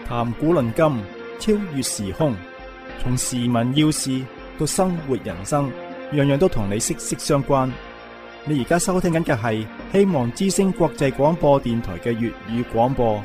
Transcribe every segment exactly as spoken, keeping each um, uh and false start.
談古論今，超越時空，從時聞要事到生活人生，樣樣都同你息息相關。你而家收聽緊嘅係希望之聲國際廣播電台嘅粵語廣播。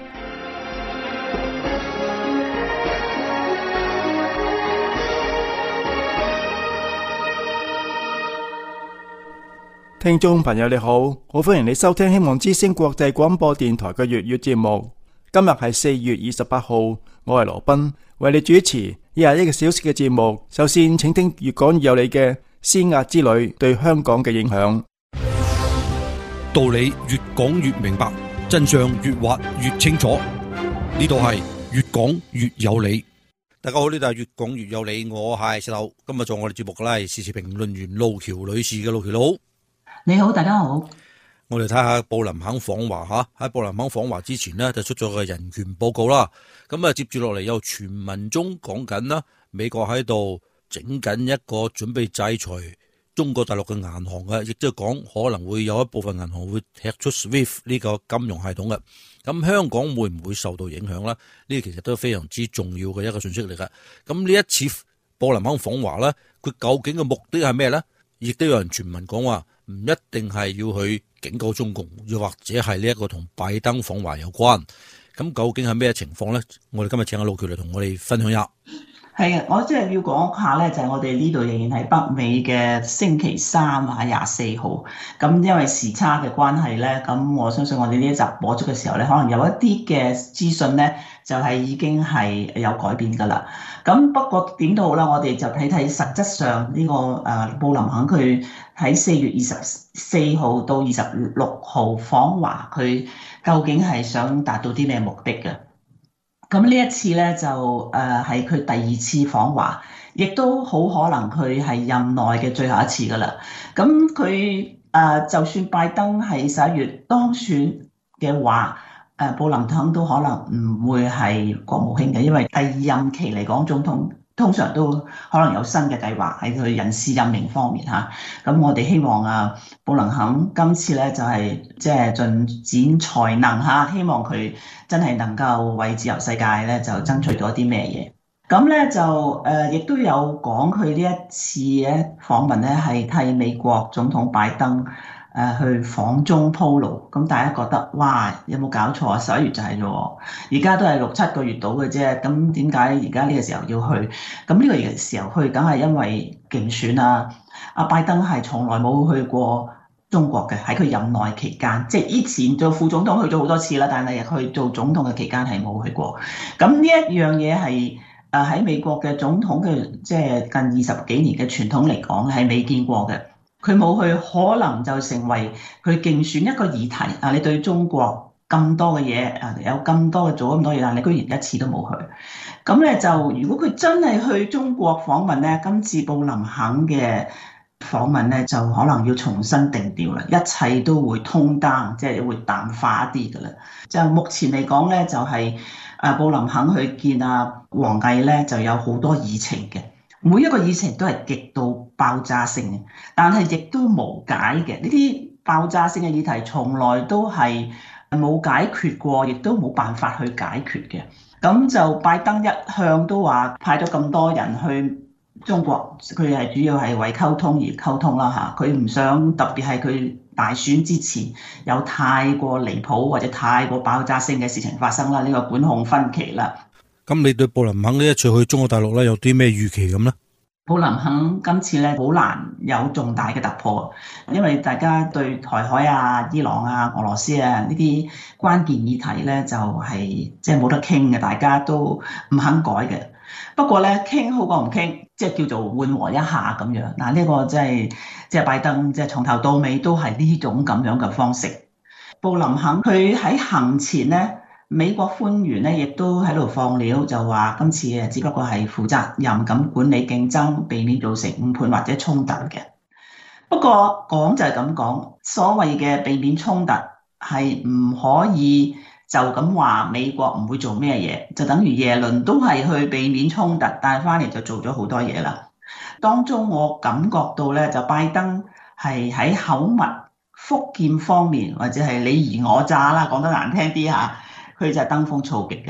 聽眾朋友你好，好歡迎你收聽希望之聲國際廣播電台嘅粵語節目。今日係四月二十八號，我係羅賓，為你主持廿一個小時嘅節目。首先，請聽越講越有理嘅施壓之旅對香港嘅影響。 道理越講越明白，真相越挖越清楚。呢度係越講越有理。大家好，呢度係越講越有理，我係石頭。今日做我哋節目嘅咧係時事評論員路橋女士嘅。路橋佬， 你好，大家好。 我哋睇下布林肯訪華吓，喺布林肯訪華之前呢，就出咗個人權報告啦。咁啊，接住落嚟有傳聞中講緊啦，美國喺度整緊一個準備制裁中國大陸嘅銀行嘅，亦都係講可能會有一部分銀行會踢出 SWIFT 呢個金融系統嘅。咁香港會唔會受到影響呢？呢個其實都係非常之重要嘅一個信息嚟嘅。咁呢一次布林肯訪華呢，佢究竟嘅目的係咩呢？亦都有人傳聞講話唔一定係要去警告中共，又或者係呢一個同拜登訪華有關。咁究竟係咩情況呢？我哋今日請阿路橋嚟同我哋分享一下。 係啊，我即係要講下咧，就係、是、我哋呢度仍然係北美嘅星期三啊，廿四號。咁因為時差嘅關係咧，咁我相信我哋呢一集播出嘅時候咧，可能有一啲嘅資訊咧，就係、是、已經係有改變㗎啦。咁不過點都好啦，我哋就睇睇實質上呢、這個誒、呃、布林肯佢喺四月二十四號到二十六號訪華，佢究竟係想達到啲咩目的嘅？咁呢一次咧就誒係佢第二次訪華，亦都好可能佢係任內嘅最後一次噶啦。咁佢誒就算拜登係十一月當選嘅話，誒布林肯都可能唔會係國務卿嘅，因為第二任期嚟講，總統通常都可能有新嘅計劃喺佢人事任命方面嚇。咁我哋希望啊布林肯今次咧就係即係盡展才能嚇，希望佢真係能夠為自由世界咧就爭取到一啲咩嘢。咁咧就誒亦都有講佢呢一次咧訪問咧係替美國總統拜登誒去訪中鋪路。咁大家覺得哇，有冇搞錯啊？十一月就係咗，而家都係六七個月到嘅啫。咁點解而家呢個時候要去？咁呢個時候去，梗係因為競選啊。阿拜登係從來冇去過中國嘅，喺佢任內期間，即係以前做副總統去咗好多次啦，但係佢做總統嘅期間係冇去過。咁呢一樣嘢係誒喺美國嘅總統嘅即係近二十幾年嘅傳統嚟講係未見過嘅。佢冇去，可能就成為佢競選一個議題啊！你對中國咁多嘅嘢啊，有咁多嘅做咁多嘢，但你居然一次都冇去。咁咧就如果佢真係去中國訪問咧，今次布林肯嘅訪問咧就可能要重新定調啦，一切都會通單，即係會淡化一啲噶啦。就目前嚟講咧，就係誒布林肯去見阿王毅咧，就有好多議程嘅。每一個議程都係極度爆炸性嘅，但係亦都無解嘅。呢啲爆炸性嘅議題從來都係冇解決過，亦都冇辦法去解決嘅。咁就拜登一向都話派咗咁多人去中國，佢係主要係為溝通而溝通啦嚇。佢唔想特別係佢大選之前有太過離譜或者太過爆炸性嘅事情發生啦，呢個管控分歧啦。 咁你對布林肯呢一次去中國大陸咧有啲咩預期咁呢？ 布林肯今次咧好難有重大嘅突破，因為大家對台海啊、伊朗啊、俄羅斯啊呢啲關鍵議題咧就係即係冇得傾嘅，大家都唔肯改嘅。不過咧傾好過唔傾，即係叫做緩和一下咁樣。嗱，呢個即係即係拜登即係從頭到尾都係呢種咁樣嘅方式。布林肯佢喺行前咧，美國官員咧亦都喺度放料，就話今次誒只不過係負責任咁管理競爭，避免造成誤判或者衝突嘅。不過講就係咁講，所謂嘅避免衝突係唔可以就咁話美國唔會做咩嘢，就等於耶倫都係去避免衝突，但係翻嚟就做咗好多嘢啦。當中我感覺到咧，就拜登係喺口蜜腹劍方面，或者係你虞我詐啦，講得難聽啲嚇。佢就係登峰造極嘅，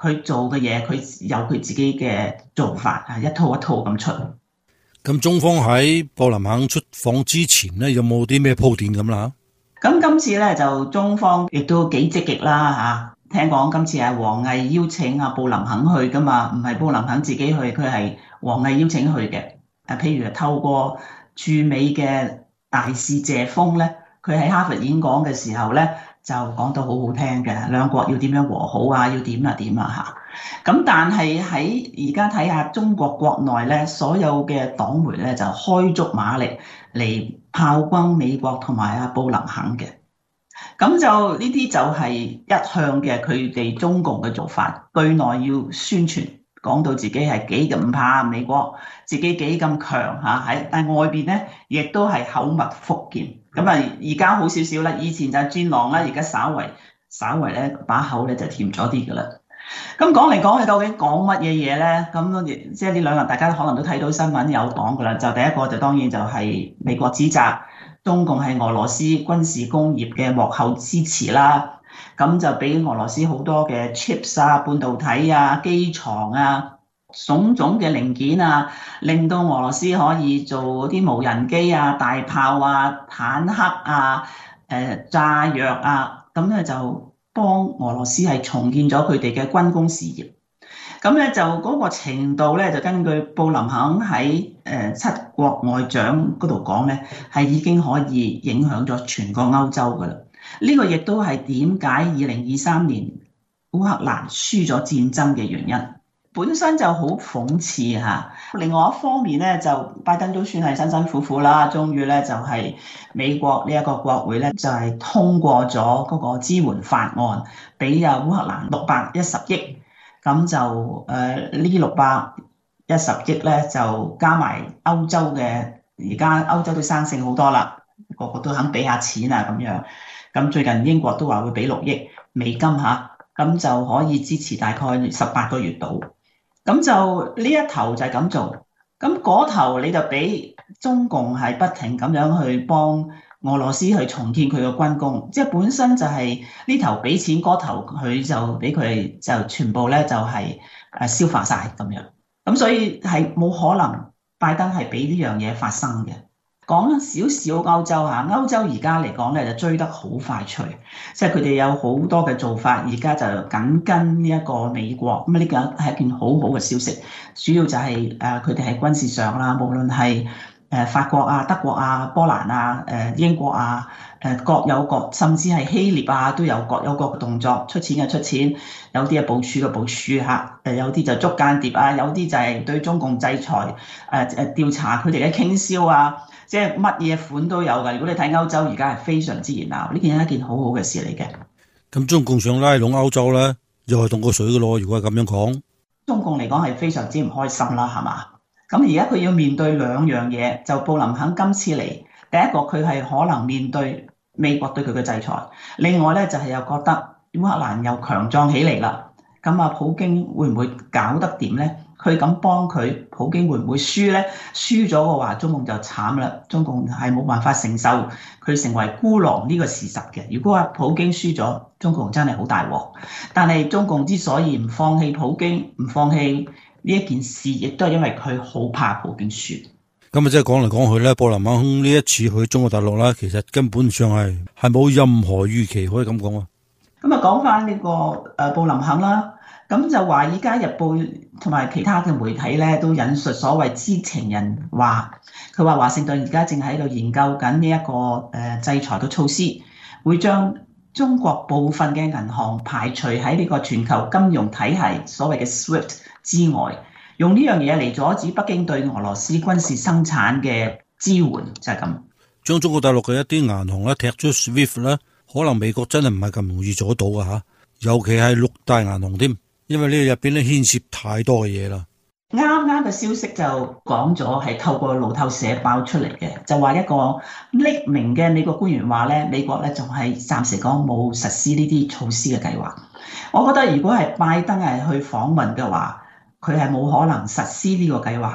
佢做嘅嘢，佢有佢自己嘅做法啊，一套一套咁出。 咁中方喺布林肯出訪之前呢，有冇啲咩鋪墊咁啦？ 咁今次咧就中方亦都幾積極啦嚇，聽講今次係王毅邀請阿布林肯去噶嘛，唔係布林肯自己去，佢係王毅邀請去嘅。誒，譬如透過駐美嘅大使謝鋒咧，佢喺哈佛演講嘅時候咧，就講到好好聽嘅，兩國要點樣和好啊，要點啊點啊嚇。咁但係喺而家睇下中國國內咧，所有嘅黨媒咧就開足馬力嚟炮轟美國同埋阿布林肯嘅。咁就呢啲就係一向嘅佢哋中共嘅做法，對內要宣傳，講到自己係幾咁唔怕美國，自己幾咁強嚇喺，但係外邊咧亦都係口蜜腹劍。咁啊，而家好少少啦，以前就係戰狼啦，而家稍為稍為咧把口咧就甜咗啲噶啦。咁講嚟講去，究竟講乜嘢嘢咧？咁即係呢兩日大家可能都睇到新聞有講噶啦。就第一個就當然就係美國指責中共係俄羅斯軍事工業嘅幕後支持啦。咁就俾俄羅斯好多嘅 chips 啊、半導體啊、機床啊、種種嘅零件啊，令到俄羅斯可以做啲無人機啊、大炮啊、坦克啊、誒炸藥啊，咁咧就幫俄羅斯係重建咗佢哋嘅軍工事業。咁咧就嗰個程度咧，就根據布林肯喺誒七國外長嗰度講咧，係已經可以影響咗全個歐洲噶啦。呢個亦都係點解二零二三年烏克蘭輸咗戰爭嘅原因，本身就好諷刺嚇。另外一方面咧，就拜登都算係辛辛苦苦啦，終於咧就係美國呢一個國會咧就係通過咗嗰個支援法案，俾啊烏克蘭六百一十億。咁就誒呢六百一十億咧，就加埋歐洲嘅，而家歐洲都生性好多啦，個個都肯俾下錢啊咁樣。咁最近英國都話會俾六億美金嚇，咁就可以支持大概十八個月度。咁就呢一頭就係咁做，咁嗰頭你就俾中共係不停咁樣去幫俄羅斯去重建佢嘅軍工，即係本身就係呢頭俾錢，嗰頭佢就俾佢就全部咧就係誒消化晒咁樣，咁所以係冇可能拜登係俾呢樣嘢發生嘅。講少少歐洲嚇，歐洲而家嚟講咧就追得好快脆，即係佢哋有好多嘅做法，而家就緊跟呢一個美國，咁呢個係一件好好嘅消息。主要就係誒佢哋喺軍事上啦，無論係誒法國啊、德國啊、波蘭啊、誒英國啊，誒各有各，甚至係希臘啊都有各有各嘅動作，出錢嘅出錢，有啲係部署嘅部署嚇，誒有啲就捉間諜啊，有啲就係對中共制裁，誒誒調查佢哋嘅傾銷啊。即係乜嘢款都有㗎。如果你睇歐洲而家係非常之熱鬧，呢件係一件好好嘅事嚟嘅。 咁中共想拉攏歐洲咧，又係凍過水㗎咯。如果係咁樣講， 中共嚟講係非常之唔開心啦，係嘛？咁而家佢要面對兩樣嘢，就布林肯今次嚟，第一個佢係可能面對美國對佢嘅制裁，另外咧就係又覺得烏克蘭又強壯起嚟啦。咁啊，普京會唔會搞得掂咧？佢咁幫佢，普京會唔會輸咧？輸咗嘅話，中共就慘啦。中共係冇辦法承受佢成為孤狼呢個事實嘅。如果話普京輸咗，中共真係好大鑊。但係中共之所以唔放棄普京，唔放棄呢一件事，亦都係因為佢好怕普京輸。 咁啊，即係講嚟講去咧，布林肯呢一次去中國大陸啦，其實根本上係係冇任何預期可以咁講啊。 咁啊，講翻呢個誒布林肯啦。咁就華爾街日報同埋其他嘅媒體咧，都引述所謂知情人話，佢話華盛頓而家正喺度研究緊呢一個誒制裁嘅措施，會將中國部分嘅銀行排除喺呢個全球金融體系所謂嘅 SWIFT 之外，用呢樣嘢嚟阻止北京對俄羅斯軍事生產嘅支援，就係咁。 將中國大陸嘅一啲銀行咧踢出 SWIFT 咧，可能美國真係唔係咁容易做到㗎嚇，尤其係六大銀行添。因為呢個入邊咧牽涉太多嘅嘢啦。 啱啱嘅消息就講咗係透過路透社爆出嚟嘅，就話一個匿名嘅美國官員話咧，美國咧仲係暫時講冇實施呢啲措施嘅計劃。我覺得如果係拜登係去訪問嘅話，佢係冇可能實施呢個計劃嘅。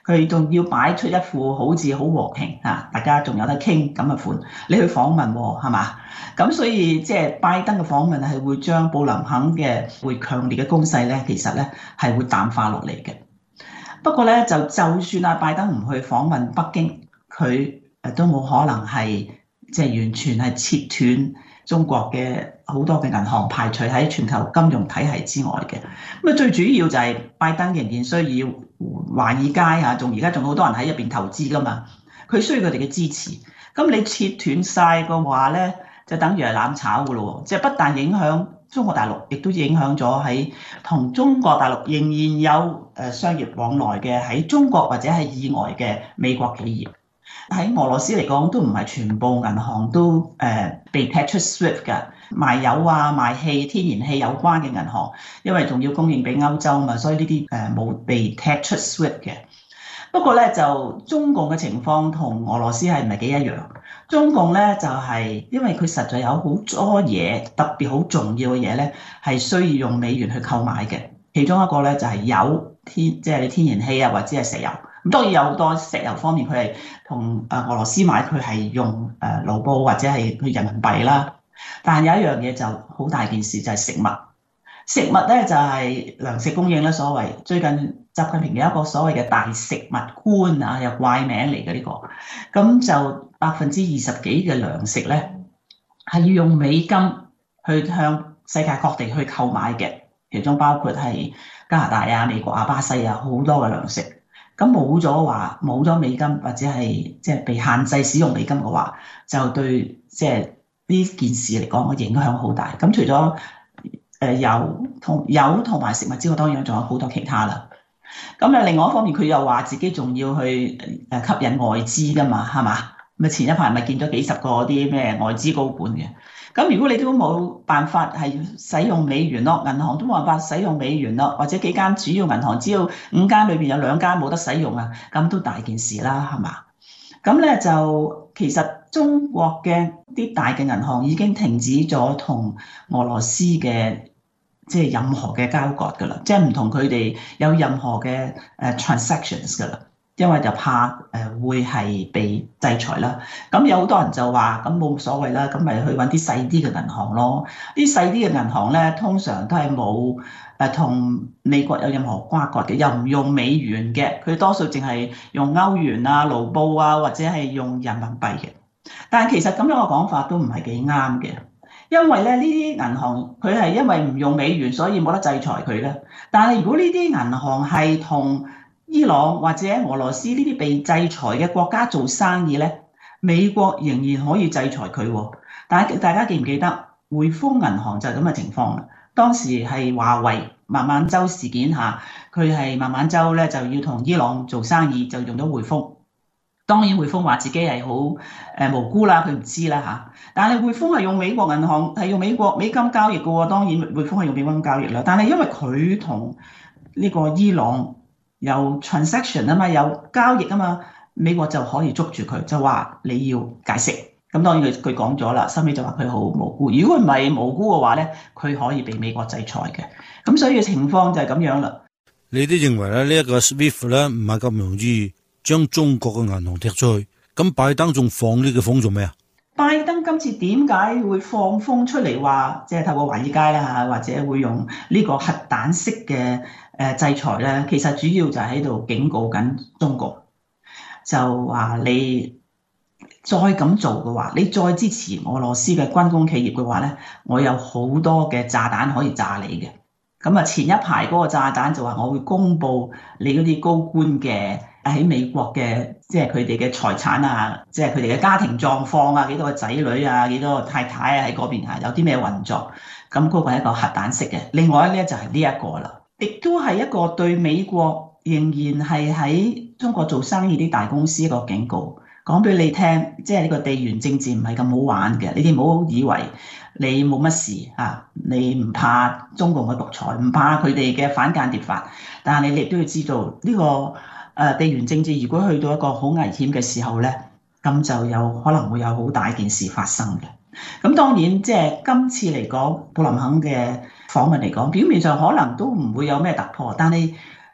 佢仲要擺出一副好似好和平啊，大家仲有得傾咁嘅款，你去訪問喎，係嘛？咁所以即係拜登嘅訪問係會將布林肯嘅會強烈嘅攻勢咧，其實咧係會淡化落嚟嘅。不過咧，就就算阿拜登唔去訪問北京，佢誒都冇可能係即係完全係切斷中國嘅好多嘅銀行，排除喺全球金融體系之外嘅。咁啊，最主要就係拜登仍然需要華爾街啊，仲而家仲好多人喺入邊投資噶嘛，佢需要佢哋嘅支持。咁你切斷晒嘅話咧，就等於係攬炒噶咯喎，即係不但影響中國大陸，亦都影響咗喺同中國大陸仍然有誒商業往來嘅喺中國或者係以外嘅美國企業。喺俄羅斯嚟講，都唔係全部銀行都誒被踢出 SWIFT 嘅，賣油啊、賣氣、天然氣有關嘅銀行，因為仲要供應俾歐洲嘛，所以呢啲誒冇被踢出 SWIFT 嘅。不過咧，就中共嘅情況同俄羅斯係唔係幾一樣？中共咧就係因為佢實在有好多嘢特別好重要嘅嘢咧，係需要用美元去購買嘅。其中一個咧就係油天，即係你天然氣啊，或者係石油。咁當然有好多石油方面，佢係同誒俄羅斯買，佢係用誒盧布或者係佢人民幣啦。但係有一樣嘢就好大件事，就係食物。食物咧就係糧食供應咧，所謂最近習近平有一個所謂嘅大食物官啊，又怪名嚟嘅呢個。咁就百分之二十幾嘅糧食咧係要用美金去向世界各地去購買嘅，其中包括係加拿大啊、美國啊、巴西啊好多嘅糧食。咁冇咗話冇咗美金或者係即係被限制使用美金嘅話，就對即係呢件事嚟講嘅影響好大。咁除咗誒油同油同埋食物之外，當然仲有好多其他啦。咁咧另外一方面，佢又話自己仲要去誒吸引外資㗎嘛，係嘛？咪前一排咪見咗幾十個啲咩外資高管嘅。咁如果你都冇辦法係使用美元咯，銀行都冇辦法使用美元咯，或者幾間主要銀行只要五間裏邊有兩間冇得使用啊，咁都大件事啦，係嘛？咁咧就其實中國嘅啲大嘅銀行已經停止咗同俄羅斯嘅即係任何嘅交割㗎啦，即係唔同佢哋有任何嘅誒 transactions 㗎啦。因為就怕誒會係被制裁啦，咁有好多人就話咁冇所謂啦，咁咪去揾啲細啲嘅銀行咯。啲細啲嘅銀行咧，通常都係冇誒同美國有任何瓜葛嘅，又唔用美元嘅，佢多數淨係用歐元啊、盧布啊，或者係用人民幣嘅。但係其實咁樣嘅講法都唔係幾啱嘅，因為咧呢啲銀行佢係因為唔用美元，所以冇得制裁佢咧。但係如果呢啲銀行係同伊朗或者俄羅斯呢啲被制裁嘅國家做生意咧，美國仍然可以制裁佢。但係大家記唔記得匯豐銀行就係咁嘅情況啦？當時係華為孟晚舟事件下，佢係孟晚舟咧就要同伊朗做生意，就用咗匯豐。當然匯豐話自己係好誒無辜啦，佢唔知啦嚇。但係匯豐係用美國銀行係用美國美金交易嘅喎，當然匯豐係用美金交易啦。但係因為佢同呢個伊朗有 transaction 啊嘛，有交易啊嘛，美國就可以捉住佢，就話你要解釋。咁當然佢佢講咗啦，收尾就話佢好無辜。如果唔係無辜嘅話咧，佢可以被美國制裁嘅。咁所以嘅情況就係咁樣啦。 你都認為咧呢一個 SWIFT 咧唔係咁容易將中國嘅銀行踢出去？咁拜登仲放呢個風做咩啊？拜登今次點解會放風出嚟話，即係透過華爾街啦嚇，或者會用呢個核彈式嘅誒制裁咧？其實主要就喺度警告緊中國，就話你再咁做嘅話，你再支持俄羅斯嘅軍工企業嘅話咧，我有好多嘅炸彈可以炸你嘅。咁啊，前一排嗰個炸彈就話我會公布你嗰啲高官嘅喺美國嘅，即係佢哋嘅財產啊，即係佢哋嘅家庭狀況啊，幾多個仔女啊，幾多個太太啊喺嗰邊啊，有啲咩運作？咁嗰個係一個核彈式嘅。另外咧就係呢一個啦，亦都係一個對美國仍然係喺中國做生意啲大公司一個警告，講俾你聽，即係呢個地緣政治唔係咁好玩嘅，你哋唔好以為你冇乜事啊，你唔怕中共嘅獨裁，唔怕佢哋嘅反間諜法，但係你亦都要知道呢個誒地緣政治如果去到一個好危險嘅時候咧，咁就有可能會有好大件事發生嘅。咁當然即係今次嚟講，布林肯嘅訪問嚟講，表面上可能都唔會有咩突破，但係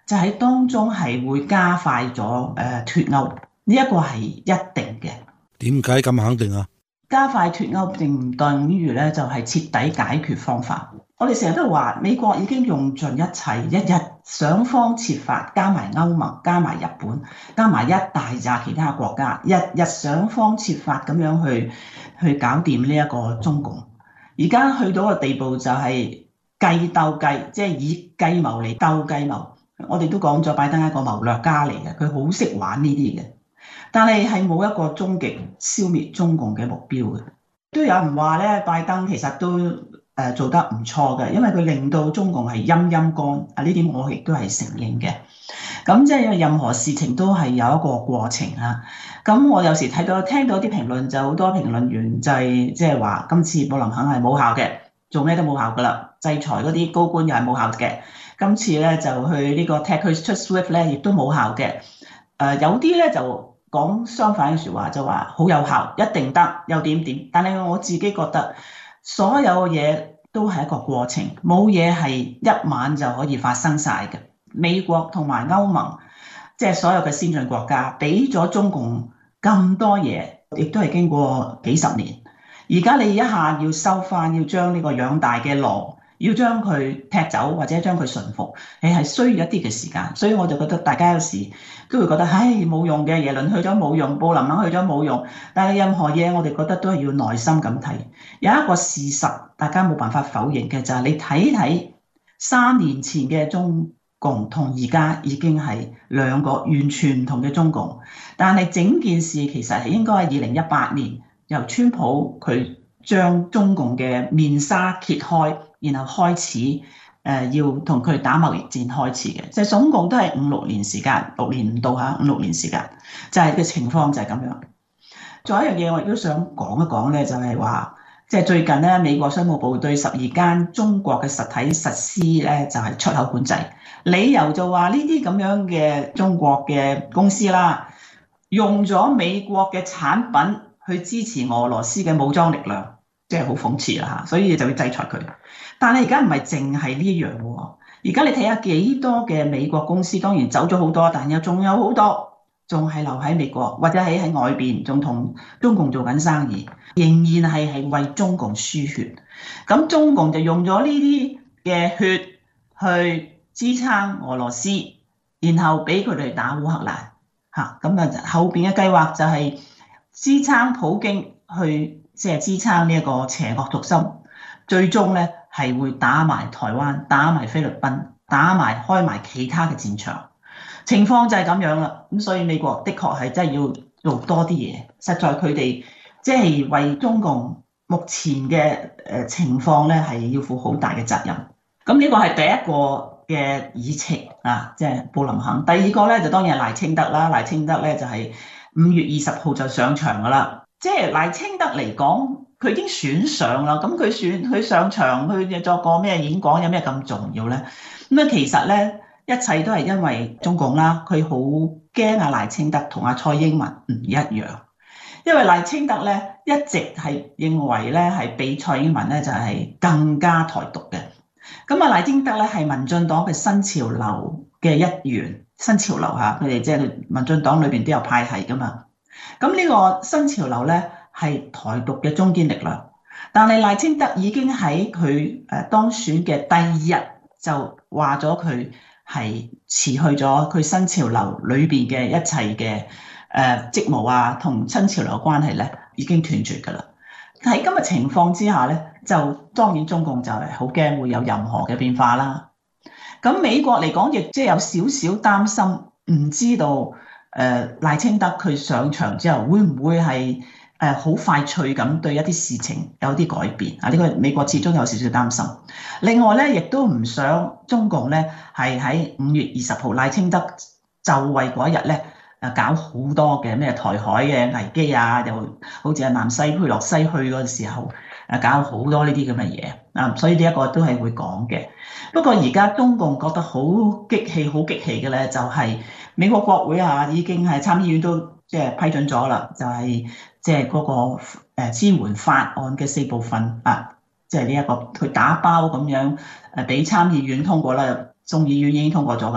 就喺當中係會加快咗誒脫歐，呢一個係一定嘅。 點解咁肯定啊？ 加快脫歐並唔等於咧就係徹底解決方法。我哋成日都話美國已經用盡一切，一日想方設法，加埋歐盟、加埋日本、加埋一大紮其他國家，日日想方設法咁樣去去搞掂呢一個中共。而家去到個地步就係計鬥計，即係以計謀嚟鬥計謀。我哋都講咗拜登係一個謀略家嚟嘅，佢好識玩呢啲嘅。但係係冇一個終極消滅中共嘅目標嘅。都有人話咧，拜登其實都誒做得唔錯嘅，因為佢令到中共係陰陰乾啊！呢點我亦都係承認嘅。咁即係任何事情都係有一個過程啊。咁我有時睇到聽到啲評論，就好多評論員就係即係話今次布林肯係冇效嘅，做咩都冇效噶啦，制裁嗰啲高官又係冇效嘅。今次咧就去呢個踢佢出 SWIFT 咧，亦都冇效嘅。誒有啲咧就講相反嘅説話，就話好有效，一定得，又點點。但係我自己覺得所有嘢都係一個過程，冇嘢係一晚就可以發生晒嘅。美國同埋歐盟，即係所有嘅先進國家，俾咗中共咁多嘢，亦都係經過幾十年。而家你一下要收翻，要將呢個養大嘅狼，要將佢踢走或者將佢馴服，你係需要一啲嘅時間。所以我就覺得大家有時都會覺得，唉，冇用嘅，耶倫去咗冇用，布林肯去咗冇用。但係任何嘢我哋覺得都係要耐心咁睇。有一個事實大家冇辦法否認嘅就係你睇睇三年前嘅中共同而家已經係兩個完全唔同嘅中共。但係整件事其實係應該係二零一八年由川普佢將中共嘅面紗揭開，然後開始誒、呃、要同佢打貿易戰開始嘅，即係總共都係五六年時間，六年唔到嚇，五六年時間，就係、是、嘅情況就係咁樣。仲有一樣嘢我亦都想講一講咧，就係話，即係最近咧美國商務部對十二間中國嘅實體實施咧就係出口管制，理由就話呢啲咁樣嘅中國嘅公司啦，用咗美國嘅產品去支持俄羅斯嘅武裝力量。即係好諷刺啦嚇，所以就要制裁佢。但係而家唔係淨係呢樣喎，而家你睇下幾多嘅美國公司，當然走咗好多，但又仲有好多仲係留喺美國，或者喺喺外邊仲同中共做緊生意，仍然係係為中共輸血。咁中共就用咗呢啲嘅血去支撐俄羅斯，然後俾佢哋打烏克蘭嚇。咁啊後邊嘅計劃就係支撐普京去。即係支撐呢一個邪惡軸心，最終咧係會打埋台灣、打埋菲律賓、打埋開埋其他嘅戰場，情況就係咁樣啦。咁所以美國的確係真係要做多啲嘢，實在佢哋即係為中共目前嘅誒情況咧係要負好大嘅責任。咁呢個係第一個嘅議程啊，即係布林肯。第二個咧就當然係賴清德啦，賴清德咧就係五月二十號就上場噶啦。即係賴清德嚟講，佢已經選上啦。咁佢選佢上場，佢作個咩演講，有咩咁重要咧？咁啊，其實咧，一切都係因為中共啦。佢好驚啊，賴清德同阿蔡英文唔一樣，因為賴清德咧一直係認為咧係比蔡英文咧就係更加台獨嘅。咁啊，賴清德咧係民進黨嘅新潮流嘅一員，新潮流嚇，佢哋即係民進黨裏邊都有派系噶嘛。咁呢個新潮流咧係台獨嘅中堅力量，但係賴清德已經喺佢誒當選嘅第二日就話咗佢係辭去咗佢新潮流裏邊嘅一切嘅誒職務啊，同新潮流關係咧已經斷絕㗎啦。喺今日情況之下咧，就當然中共就係好驚會有任何嘅變化啦。咁美國嚟講，亦即係有少少擔心，唔知道。誒賴清德佢上場之後，會唔會係誒好快脆咁對一啲事情有啲改變啊？呢個美國始終有少少擔心。另外咧，亦都唔想中共咧係喺五月二十號賴清德就位嗰一日咧誒搞好多嘅咩台海嘅危機啊，又好似係南西佩洛西去嗰個時候誒搞好多呢啲咁嘅嘢啊，所以呢一個都係會講嘅。不過而家中共覺得好激氣、好激氣嘅咧，就係、是。美國國會啊，已經係參議院都即係批准咗啦，就係即係嗰個誒支援法案嘅四部分啊，即係呢一個佢打包咁樣誒俾參議院通過啦，眾議院已經通過咗噶啦。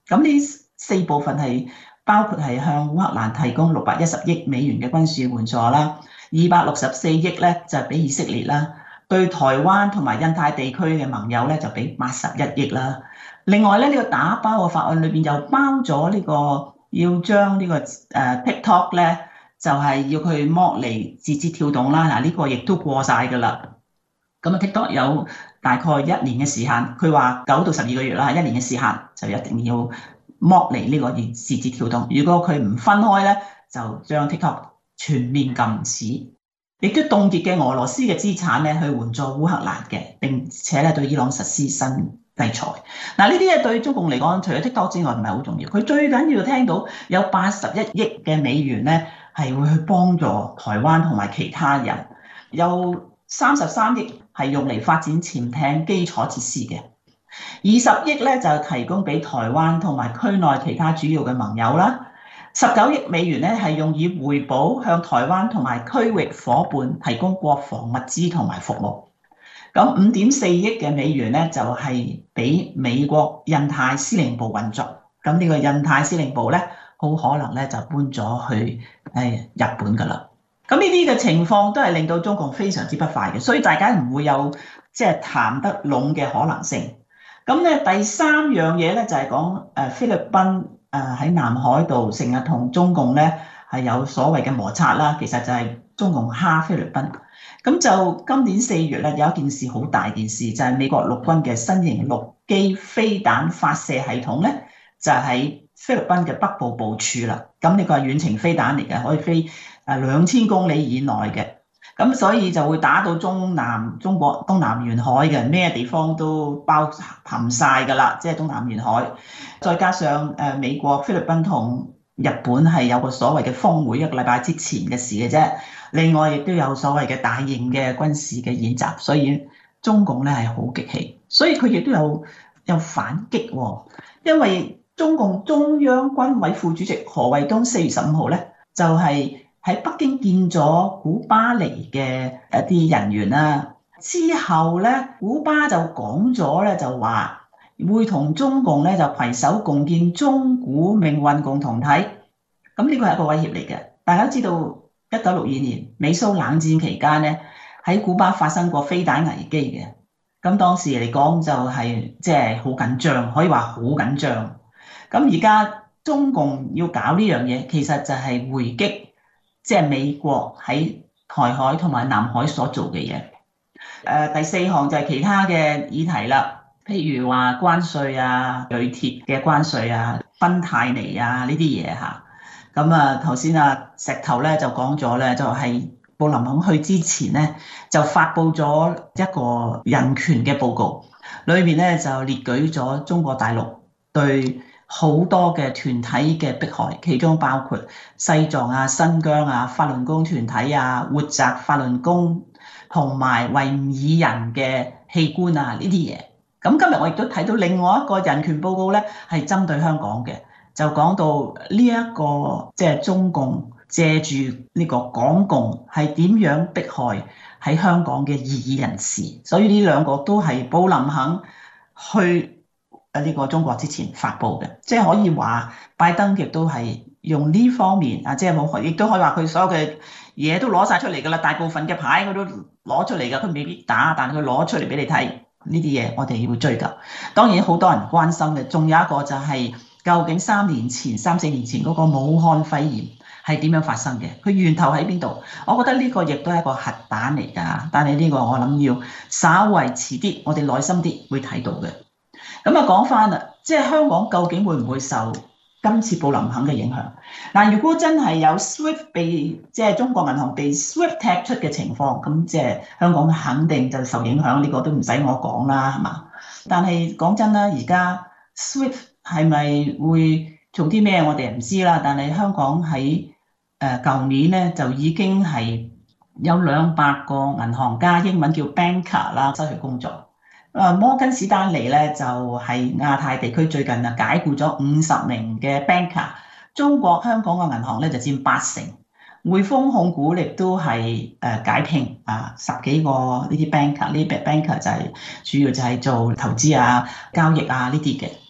咁呢四部分係包括係向烏克蘭提供六百一十億美元嘅軍事援助啦，二百六十四億咧就係俾以色列啦，對台灣同埋印太地區嘅盟友咧就俾八十一億啦。另外咧呢個打包嘅法案裏邊又包咗呢個要將呢個誒 TikTok 咧就係要佢剝離字節跳動啦，嗱呢個亦都過晒㗎啦。咁啊 TikTok 有大概一年嘅時間，佢話九到十二個月啦，一年嘅時間就一定要剝離呢個字節跳動。如果佢唔分開咧，就將 TikTok 全面禁止，亦都凍結嘅俄羅斯嘅資產咧去援助烏克蘭嘅，並且咧對伊朗實施新制裁。嗱呢啲嘢對中共嚟講，除咗 TikTok 之外唔係好重要。佢最緊要聽到有八十一億嘅美元咧係會去幫助台灣同埋其他人，有三十三億係用嚟發展潛艇基礎設施嘅，二十億咧就提供俾台灣同埋區內其他主要嘅盟友啦，十九億美元咧係用以回補向台灣同埋區域夥伴提供國防物資同埋服務。咁五點四億嘅美元咧就係俾美國印太司令部運作。咁呢個印太司令部咧好可能咧就搬咗去誒日本噶啦。咁呢啲嘅情況都係令到中共非常之不快嘅，所以大家唔會有即係談得攏嘅可能性。咁咧第三樣嘢咧就係講誒菲律賓誒喺南海度成日同中共咧係有所謂嘅摩擦啦，其實就係中共蝦菲律賓。咁就今年四月咧有一件事好大件事，就係美國陸軍嘅新型陸基飛彈發射系統咧就喺菲律賓嘅北部部署啦。咁呢個係遠程飛彈嚟嘅，可以飛誒兩千公里以內嘅，咁所以就會打到中南中國東南沿海嘅咩地方都包含晒㗎啦，即係東南沿海。再加上誒美國、菲律賓同日本係有個所謂嘅峰會，一個禮拜之前嘅事嘅啫。另外亦都有所謂嘅大型嘅軍事嘅演習，所以中共咧係好激氣，所以佢亦都有有反擊喎。因為中共中央軍委副主席何衛東四月十五號咧就係喺北京見咗古巴嚟嘅一啲人員啦，之後咧古巴就講咗咧就話會同中共咧就攜手共建中古命運共同體。咁呢個係一個威脅嚟嘅。大家知道一九六二年美蘇冷戰期間咧喺古巴發生過飛彈危機嘅，咁當時嚟講就係即係好緊張，可以話好緊張。咁而家中共要搞呢樣嘢，其實就係回擊即係美國喺台海同埋南海所做嘅嘢。誒第四項就係其他嘅議題啦，譬如話關稅啊、鋁鐵嘅關稅啊、芬太尼啊呢啲嘢嚇。咁啊頭先啊石頭咧就講咗咧，就係布林肯去之前咧就發布咗一個人權嘅報告，裏面咧就列舉咗中國大陸對好多嘅團體嘅迫害，其中包括西藏啊、新疆啊、法輪功團體啊、活摘法輪功同埋維吾爾人嘅器官啊呢啲嘢。咁今日我亦都睇到另外一個人權報告咧，係針對香港嘅，就講到呢一個即係中共借住呢個港共係點樣迫害喺香港嘅異議人士，所以呢兩個都係布林肯去呢個中國之前發布嘅，即係可以話拜登亦都係用呢方面啊，即係冇，亦都可以話佢所有嘅嘢都攞晒出嚟㗎啦，大部分嘅牌佢都攞出嚟㗎，佢未必打，但係佢攞出嚟俾你睇，呢啲嘢我哋要追究。當然好多人關心嘅，仲有一個就係究竟三年前、三四年前嗰個武漢肺炎係點樣發生嘅？佢源頭喺邊度？我覺得呢個亦都係一個核彈嚟㗎，但係呢個我諗要稍為遲啲，我哋耐心啲會睇到嘅。咁啊，講翻啦，即係香港究竟會唔會受今次布林肯嘅影響？嗱，如果真係有 SWIFT 被即係中國銀行被 SWIFT 踢出嘅情況，咁即係香港肯定就受影響，呢個都唔使我講啦，係嘛？但係講真啦，而家 SWIFT 係咪會做啲咩？我哋唔知啦。但係香港喺誒舊年咧就已經係有兩百個銀行家，英文叫 banker 啦，失去工作。摩根士丹利咧就係亞太地區最近啊解僱咗五十名嘅 banker， 中國香港嘅銀行咧就佔八成，匯豐控股亦都係誒解聘啊十幾個呢啲 banker， 呢啲 banker 就係主要就係做投資啊、交易啊呢啲嘅。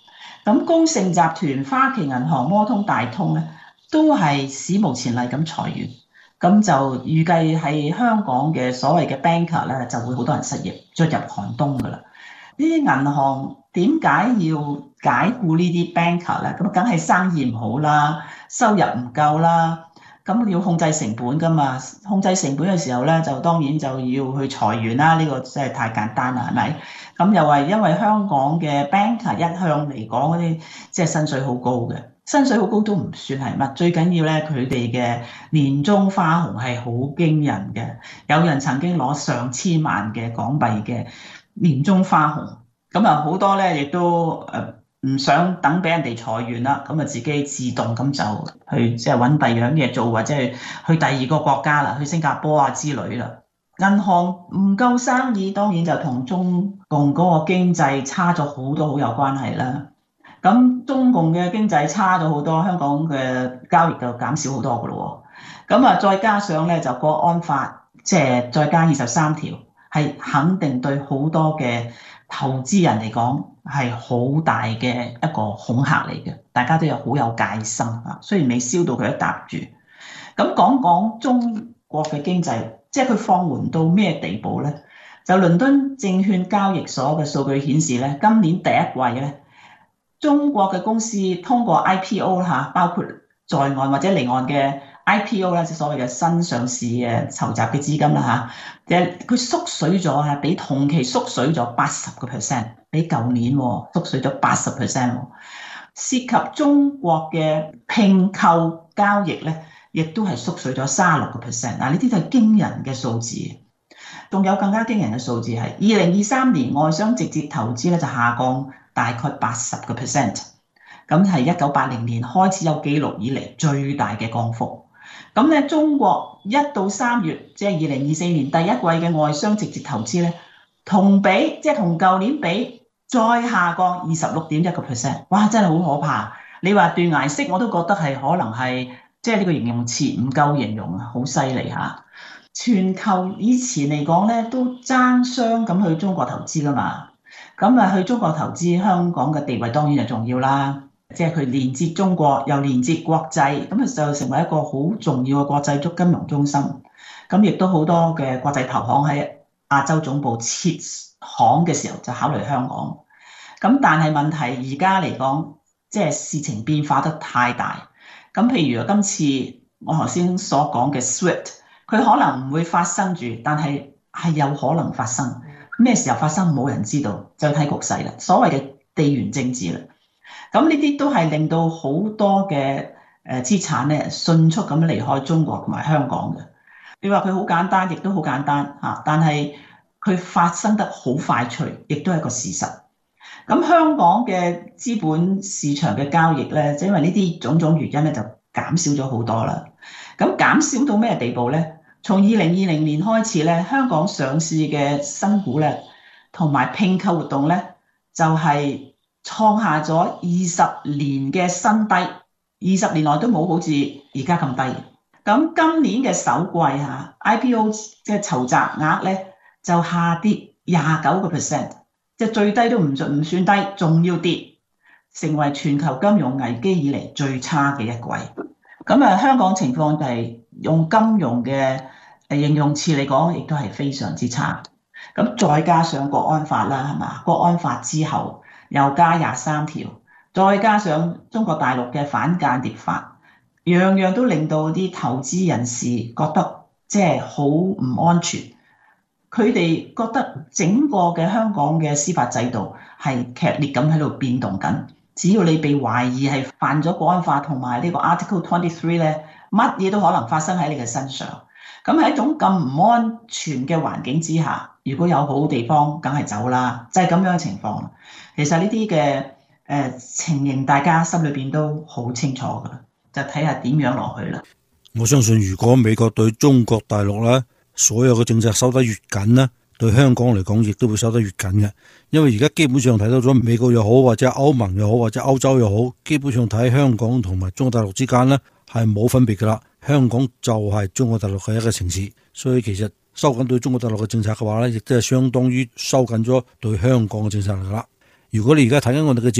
咁高盛集團、花旗銀行、摩通、大通咧，都係史無前例咁裁員，咁就預計係香港嘅所謂嘅 banker 咧，就會好多人失業，進入寒冬㗎啦。呢啲銀行點解要解僱呢啲 banker 咧？咁梗係生意唔好啦，收入唔夠啦。咁要控制成本㗎嘛，控制成本嘅時候咧，就當然就要去裁員啦。呢、這個真係太簡單啦，係咪？咁又係因為香港嘅 banker 一向嚟講嗰啲即係薪水好高嘅，薪水好高都唔算係乜，最緊要咧佢哋嘅年終花紅係好驚人嘅，有人曾經攞上千萬嘅港幣嘅年終花紅，咁啊好多咧亦都誒。唔想等俾人哋裁員啦，咁啊自己自動咁就去即係揾第二樣嘢做，或者係去第二個國家啦，去新加坡啊之類啦。銀行唔夠生意，當然就同中共嗰個經濟差咗好多好有關係啦。咁中共嘅經濟差咗好多，香港嘅交易就減少好多噶咯喎。咁啊再加上咧就國安法，即係再加二十三條，係肯定對好多嘅投資人嚟講係好大嘅一個恐嚇嚟嘅，大家都有好有戒心啊。雖然未燒到佢一笪住，咁講講中國嘅經濟，即係佢放緩到咩地步咧？就倫敦證券交易所嘅數據顯示咧，今年第一季咧，中國嘅公司通過 I P O 嚇，包括在岸或者離岸嘅 I P O 啦，即係所謂嘅新上市嘅籌集嘅資金啦嚇，誒佢縮水咗嚇，比同期縮水咗八十個 percent，比舊年縮水咗八十 percent，涉及中國嘅併購交易咧，亦都係縮水咗三十六個 percent。嗱，呢啲都係驚人嘅數字，仲有更加驚人嘅數字係二零二三年外商直接投資咧就下降大概八十個 percent，咁係一九八零年開始有記錄以嚟最大嘅降幅。咁咧，中國一到三月，即係二零二四年第一季嘅外商直接投資咧，同比即係同舊年比，再下降二十六點一個 percent。哇，真係好可怕！你話斷崖式，我都覺得係可能係即係呢個形容詞唔夠形容啊，好犀利嚇！全球以前嚟講咧，都爭相咁去中國投資噶嘛。咁啊，去中國投資，香港嘅地位當然係重要啦。即係佢連接中國又連接國際，咁啊就成為一個好重要嘅國際足金融中心。咁亦都好多嘅國際投行喺亞洲總部設行嘅時候就考慮香港。咁但係問題而家嚟講，即係事情變化得太大。咁譬如今次我頭先所講嘅 SWIFT， 佢可能唔會發生住，但係係有可能發生。咩時候發生冇人知道，就睇局勢啦。所謂嘅地緣政治啦。咁呢啲都係令到好多嘅誒資產咧迅速咁離開中國同埋香港嘅。你話佢好簡單，亦都好簡單嚇，但係佢發生得好快脆，亦都係一個事實。咁香港嘅資本市場嘅交易咧，就因為呢啲種種原因咧，就減少咗好多啦。咁減少到咩地步咧？從二零二零年開始咧，香港上市嘅新股咧，同埋併購活動咧，就係、是創下咗二十年嘅新低，二十年內都冇好似而家咁低。咁今年嘅首季嚇 I P O 即係籌集額咧就下跌廿九個 percent， 即係最低都唔唔算低，仲要跌，成為全球金融危機以嚟最差嘅一季。咁啊，香港情況就係用金融嘅誒形容詞嚟講，亦都係非常之差。咁再加上國安法啦，係嘛？國安法之後，又加廿三條，再加上中國大陸嘅反間諜法，樣樣都令到啲投資人士覺得即係好唔安全。佢哋覺得整個嘅香港嘅司法制度係劇烈咁喺度變動緊。只要你被懷疑係犯咗國安法同埋呢個 Article twenty-three 咧，乜嘢都可能發生喺你嘅身上。咁喺一種咁唔安全嘅環境之下，如果有好地方，梗係走啦，就係咁樣嘅情況。其實呢啲嘅誒情形，大家心裏邊都好清楚噶啦，就睇下點樣落去啦。 我相信，如果美國對中國大陸咧所有嘅政策收得越緊咧，對香港嚟講亦都會收得越緊嘅。因為而家基本上睇到咗美國又好，或者歐盟又好，或者歐洲又好，基本上睇香港同埋中國大陸之間咧係冇分別噶啦。香港就係中國大陸嘅一個城市，所以其實收緊對中國大陸嘅政策嘅話咧，亦都係相當於收緊咗對香港嘅政策嚟噶啦。如果你而家睇緊我哋嘅節目，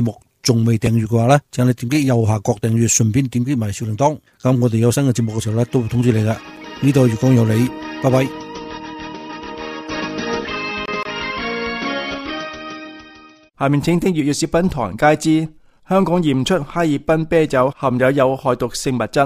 仲未訂閱嘅話咧，請你點擊右下角訂閱，順便點擊埋小鈴鐺。咁我哋有新嘅節目嘅時候咧，都會通知你嘅。呢度粵講有理，拜拜。 下面請聽粵語視頻《唐人街之香港驗出哈爾濱啤酒含有有害毒性物質》。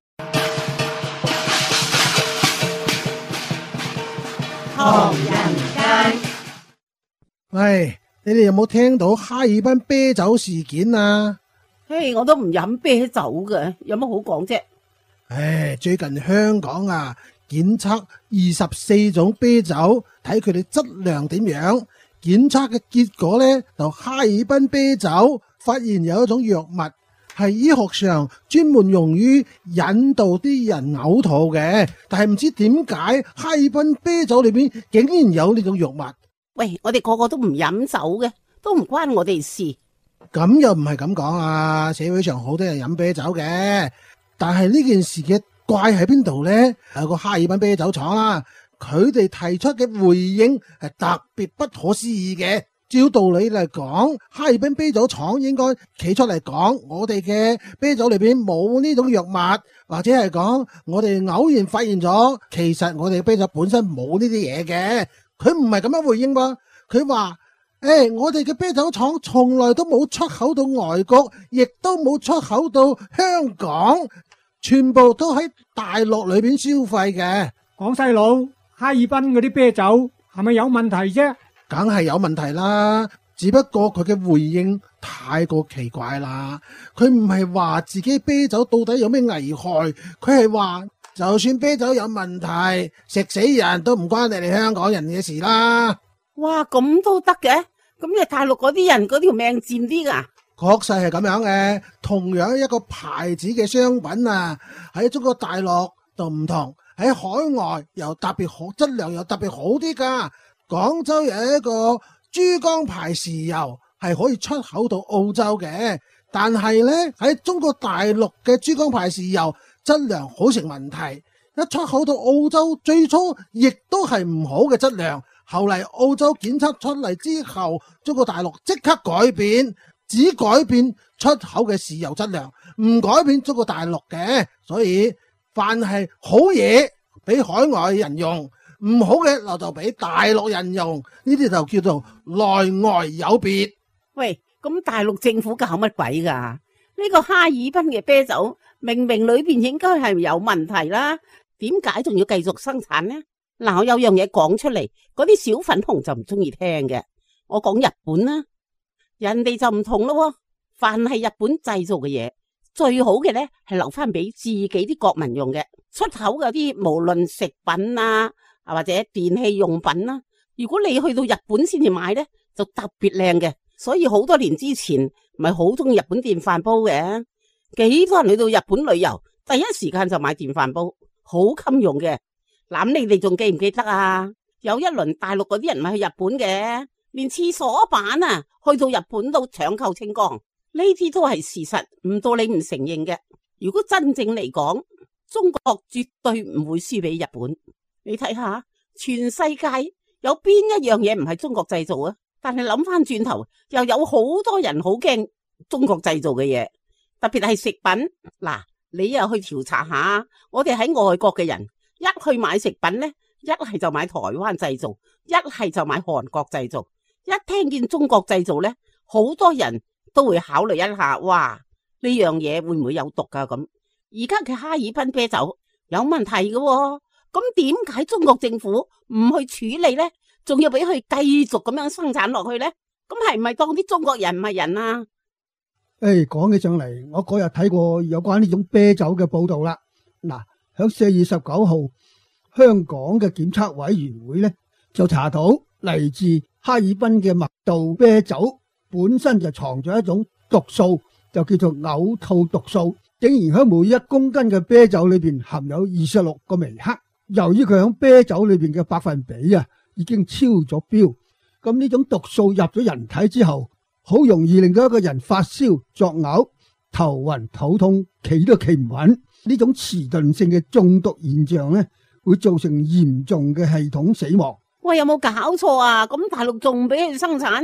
唐人街， 喂，你哋有冇聽到哈爾濱啤酒事件啊？ 嘿，我都唔飲啤酒嘅，有乜好講啫？ 唉，最近香港啊，檢測二十四種啤酒，睇佢哋質量點樣。檢測嘅結果呢，就哈爾濱啤酒發現有一種藥物係醫學上專門用於引導啲人嘔吐嘅，但係唔知點解哈爾濱啤酒裏邊竟然有呢種藥物。 喂，我哋個個都唔飲酒嘅，都唔關我哋事。 咁又唔係咁講啊，社會上好多人飲啤酒嘅，但係呢件事嘅怪喺邊度呢？有個哈爾濱啤酒廠啦。佢哋提出嘅回應係特別不可思議嘅。照道理嚟講，哈爾濱啤酒廠應該企出嚟講，我哋嘅啤酒裏邊冇呢種藥物，或者係講我哋偶然發現咗，其實我哋嘅啤酒本身冇呢啲嘢嘅。佢唔係咁樣回應噃，佢話誒，我哋嘅啤酒廠從來都冇出口到外國，亦都冇出口到香港，全部都喺大陸裏邊消費嘅。 講細佬。哈爾濱嗰啲啤酒係咪有問題啫？ 梗係有問題啦，只不過佢嘅回應太過奇怪啦。佢唔係話自己啤酒到底有咩危害，佢係話就算啤酒有問題，食死人都唔關你哋香港人嘅事啦。 哇，咁都得嘅？咁你大陸嗰啲人嗰條命賤啲噶？ 確實係咁樣嘅，同樣一個牌子嘅商品啊，喺中國大陸就唔同。喺海外又特別好，質量又特別好啲噶。廣州有一個珠江牌豉油係可以出口到澳洲嘅，但係呢，喺中國大陸嘅珠江牌豉油質量好成問題，一出口到澳洲，最初亦都係唔好嘅質量，後嚟澳洲檢測出嚟之後，中國大陸即刻改變，只改變出口嘅豉油質量，唔改變中國大陸嘅，所以凡係好嘢俾海外人用，唔好嘅就俾大陸人用，呢啲就叫做內外有別。 喂，咁大陸政府搞乜鬼噶？呢個哈爾濱嘅啤酒明明裏邊應該係有問題啦，點解仲要繼續生產呢？嗱，我有樣嘢講出嚟，嗰啲小粉紅就唔中意聽嘅。我講日本啦，人哋就唔同咯，凡係日本製造嘅嘢，最好嘅呢係留翻俾自己啲國民用嘅，出口嗰啲無論食品啊，或者電器用品啦，如果你去到日本先至買呢，就特別靚嘅。所以好多年之前咪好中意日本電飯煲嘅，幾多人去到日本旅遊，第一時間就買電飯煲，好襟用嘅。嗱，你哋仲記唔記得啊？有一輪大陸嗰啲人咪去日本嘅，連廁所板啊，去到日本都搶購清光。呢啲都係事實，唔到你唔承認嘅。如果真正嚟講，中國絕對唔會輸俾日本。你睇下，全世界有邊一樣嘢唔係中國製造啊？但係諗翻轉頭，又有好多人好驚中國製造嘅嘢，特別係食品。嗱，你又去調查下，我哋喺外國嘅人一去買食品呢，一係就買台灣製造，一係就買韓國製造。一聽見中國製造呢，好多人都會考慮一下，哇，呢樣嘢會唔會有毒噶？咁而家嘅哈爾濱啤酒有問題嘅喎，咁點解中國政府唔去處理呢？仲要俾佢繼續咁樣生產落去呢？咁係唔係當啲中國人唔係人啊？ 誒，講起上嚟，我嗰日睇過有關呢種啤酒嘅報道啦。嗱，響四月十九號，香港嘅檢測委員會咧就查到嚟自哈爾濱嘅麥道啤酒本身就藏咗一種毒素，就叫做嘔吐毒素，竟然喺每一公斤嘅啤酒裏邊含有二十六個微克。由於佢響啤酒裏邊嘅百分比啊，已經超咗標，咁呢種毒素入咗人體之後，好容易令到一個人發燒、作嘔、頭暈、肚痛、企都企唔穩。呢種遲鈍性嘅中毒現象呢，會造成嚴重嘅系統死亡。 喂，有冇搞錯啊？咁大陸仲俾佢生產，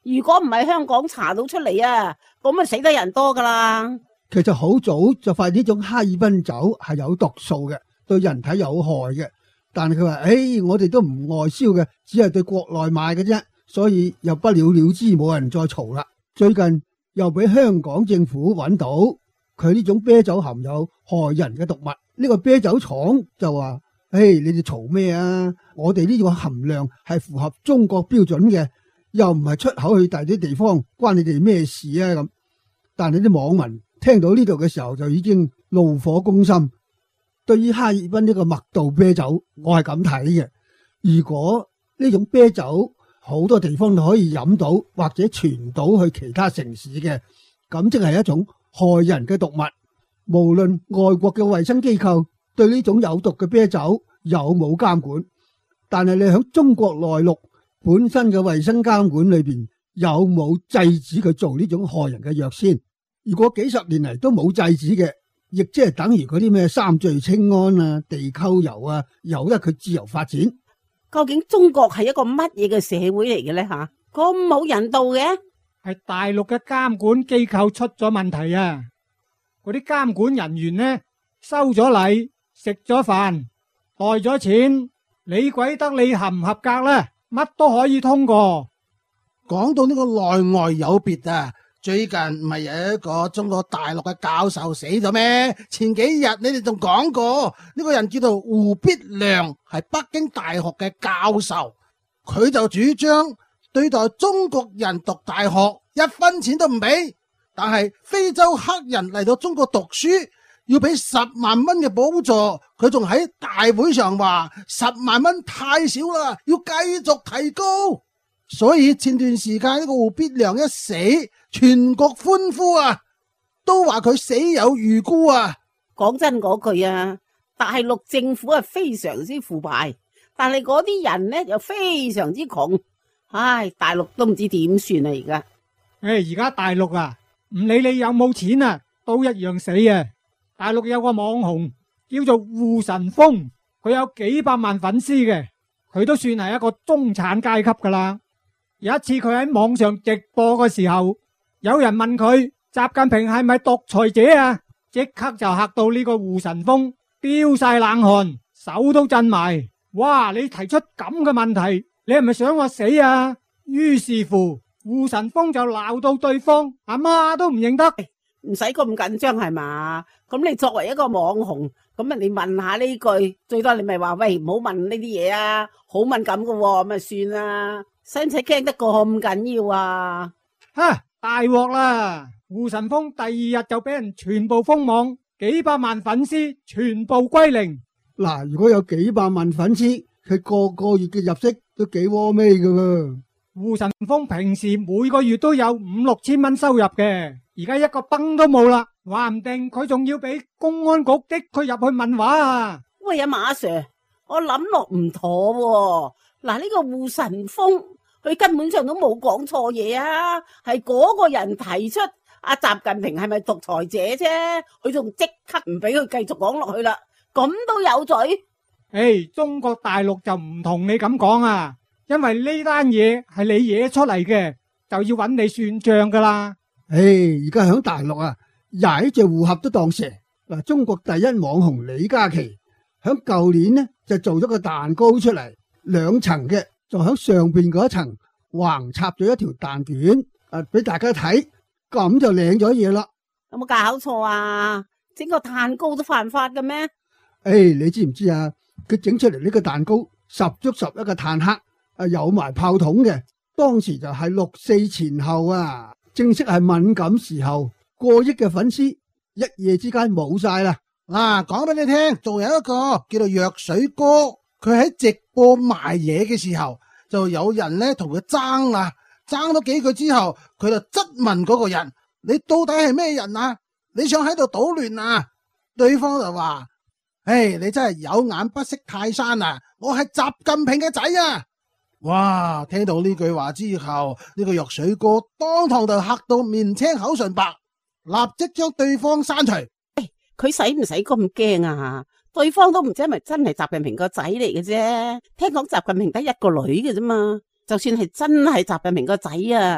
如果唔係香港查到出嚟啊，咁啊死得人多噶啦。 其實好早就發現呢種哈爾濱酒係有毒素嘅，對人體有害嘅。但係佢話，誒，我哋都唔外銷嘅，只係對國內賣嘅啫，所以又不了了之，冇人再嘈啦。最近又俾香港政府揾到佢呢種啤酒含有害人嘅毒物，呢個啤酒廠就話，誒，你哋嘈咩啊？我哋呢個含量係符合中國標準嘅，又唔係出口去第啲地方，關你哋咩事啊？咁，但係啲網民聽到呢度嘅時候就已經怒火攻心。對於哈爾濱呢個麥道啤酒，我係咁睇嘅。如果呢種啤酒好多地方都可以飲到，或者傳到去其他城市嘅，咁即係一種害人嘅毒物。無論外國嘅衛生機構對呢種有毒嘅啤酒有冇監管，但係你喺中國內陸本身嘅衛生監管裏邊有冇制止佢做呢種害人嘅藥先？如果幾十年嚟都冇制止嘅，亦即係等於嗰啲咩三聚氰胺啊、地溝油啊，由得佢自由發展。 究竟中國係一個乜嘢嘅社會嚟嘅咧？吓，咁冇人道嘅？ 係大陸嘅監管機構出咗問題啊！嗰啲監管人員呢，收咗禮、食咗飯、袋咗錢，你鬼得你合唔合格呢？乜都可以通過。 講到呢個內外有別啊！最近唔係有一個中國大陸嘅教授死咗咩？前幾日你哋仲講過呢個人叫做胡必亮，係北京大學嘅教授，佢就主張對待中國人讀大學一分錢都唔俾，但係非洲黑人嚟到中國讀書要俾十萬蚊嘅補助，佢仲喺大會上話十萬蚊太少啦，要繼續提高。所以前段時間呢個胡必亮一死，全國歡呼啊，都話佢死有餘辜啊。 講真嗰句啊，大陸政府係非常之腐敗，但係嗰啲人呢又非常之窮，唉，大陸都唔知點算啊而家。 誒，而家大陸啊，唔理你有冇錢啊，都一樣死啊。大陸有個網紅叫做胡神峰，佢有幾百萬粉絲嘅，佢都算係一個中產階級噶啦。有一次佢喺網上直播嘅時候，有人問佢習近平係咪獨裁者啊？即刻就嚇到呢個胡神峰飆晒冷汗，手都震埋。哇！你提出咁嘅問題，你係咪想我死啊？於是乎，胡神峰就鬧到對方阿媽都唔認得。 唔使咁緊張係嘛？咁你作為一個網紅，咁人哋問下呢句，最多你咪話喂，唔好問呢啲嘢啊，好敏感噶，咁咪算啦。使唔使驚得過咁緊要啊？ 哈！大鑊啦！胡神峰第二日就俾人全部封網，幾百萬粉絲全部歸零。 嗱，如果有幾百萬粉絲，佢個個月嘅入息都幾窩味噶喎。 胡神峰平時每個月都有五六千蚊收入嘅，而家一個崩都冇啦，話唔定佢仲要俾公安局逼佢入去問話啊！ 喂，阿馬 Sir， 我諗落唔妥喎。嗱，呢個胡神峰佢根本上都冇講錯嘢啊，係嗰個人提出阿習近平係咪獨裁者啫，佢仲即刻唔俾佢繼續講落去啦，咁都有罪？ 誒，中國大陸就唔同你咁講啊，因為呢單嘢係你惹出嚟嘅，就要揾你算賬噶啦。 誒，而家響大陸啊，踩隻胡俠都當蛇。嗱，中國第一網紅李嘉琪響舊年呢就做咗個蛋糕出嚟，兩層嘅，就響上邊嗰一層橫插咗一條蛋卷，誒，俾大家睇，咁就領咗嘢啦。 有冇搞錯啊？整個蛋糕都犯法嘅咩？ 誒，你知唔知啊？佢整出嚟呢個蛋糕十足十一個坦克，啊有埋炮筒嘅。當時就係六四前後啊，正式係敏感時候，過億嘅粉絲一夜之間冇晒啦。 嗱，講俾你聽，仲有一個叫做藥水哥，佢喺直播賣嘢嘅時候，就有人咧同佢爭啦，爭咗幾句之後，佢就質問嗰個人：你到底係咩人啊？你想喺度搗亂啊？對方就話：唉，你真係有眼不識泰山啊！我係習近平嘅仔啊！哇！聽到呢句話之後，呢個藥水哥當堂就嚇到面青口唇白，立即將對方刪除。 佢使唔使咁驚啊？對方都唔知係咪真係習近平個仔嚟嘅啫。聽講習近平得一個女嘅啫嘛，就算係真係習近平個仔啊，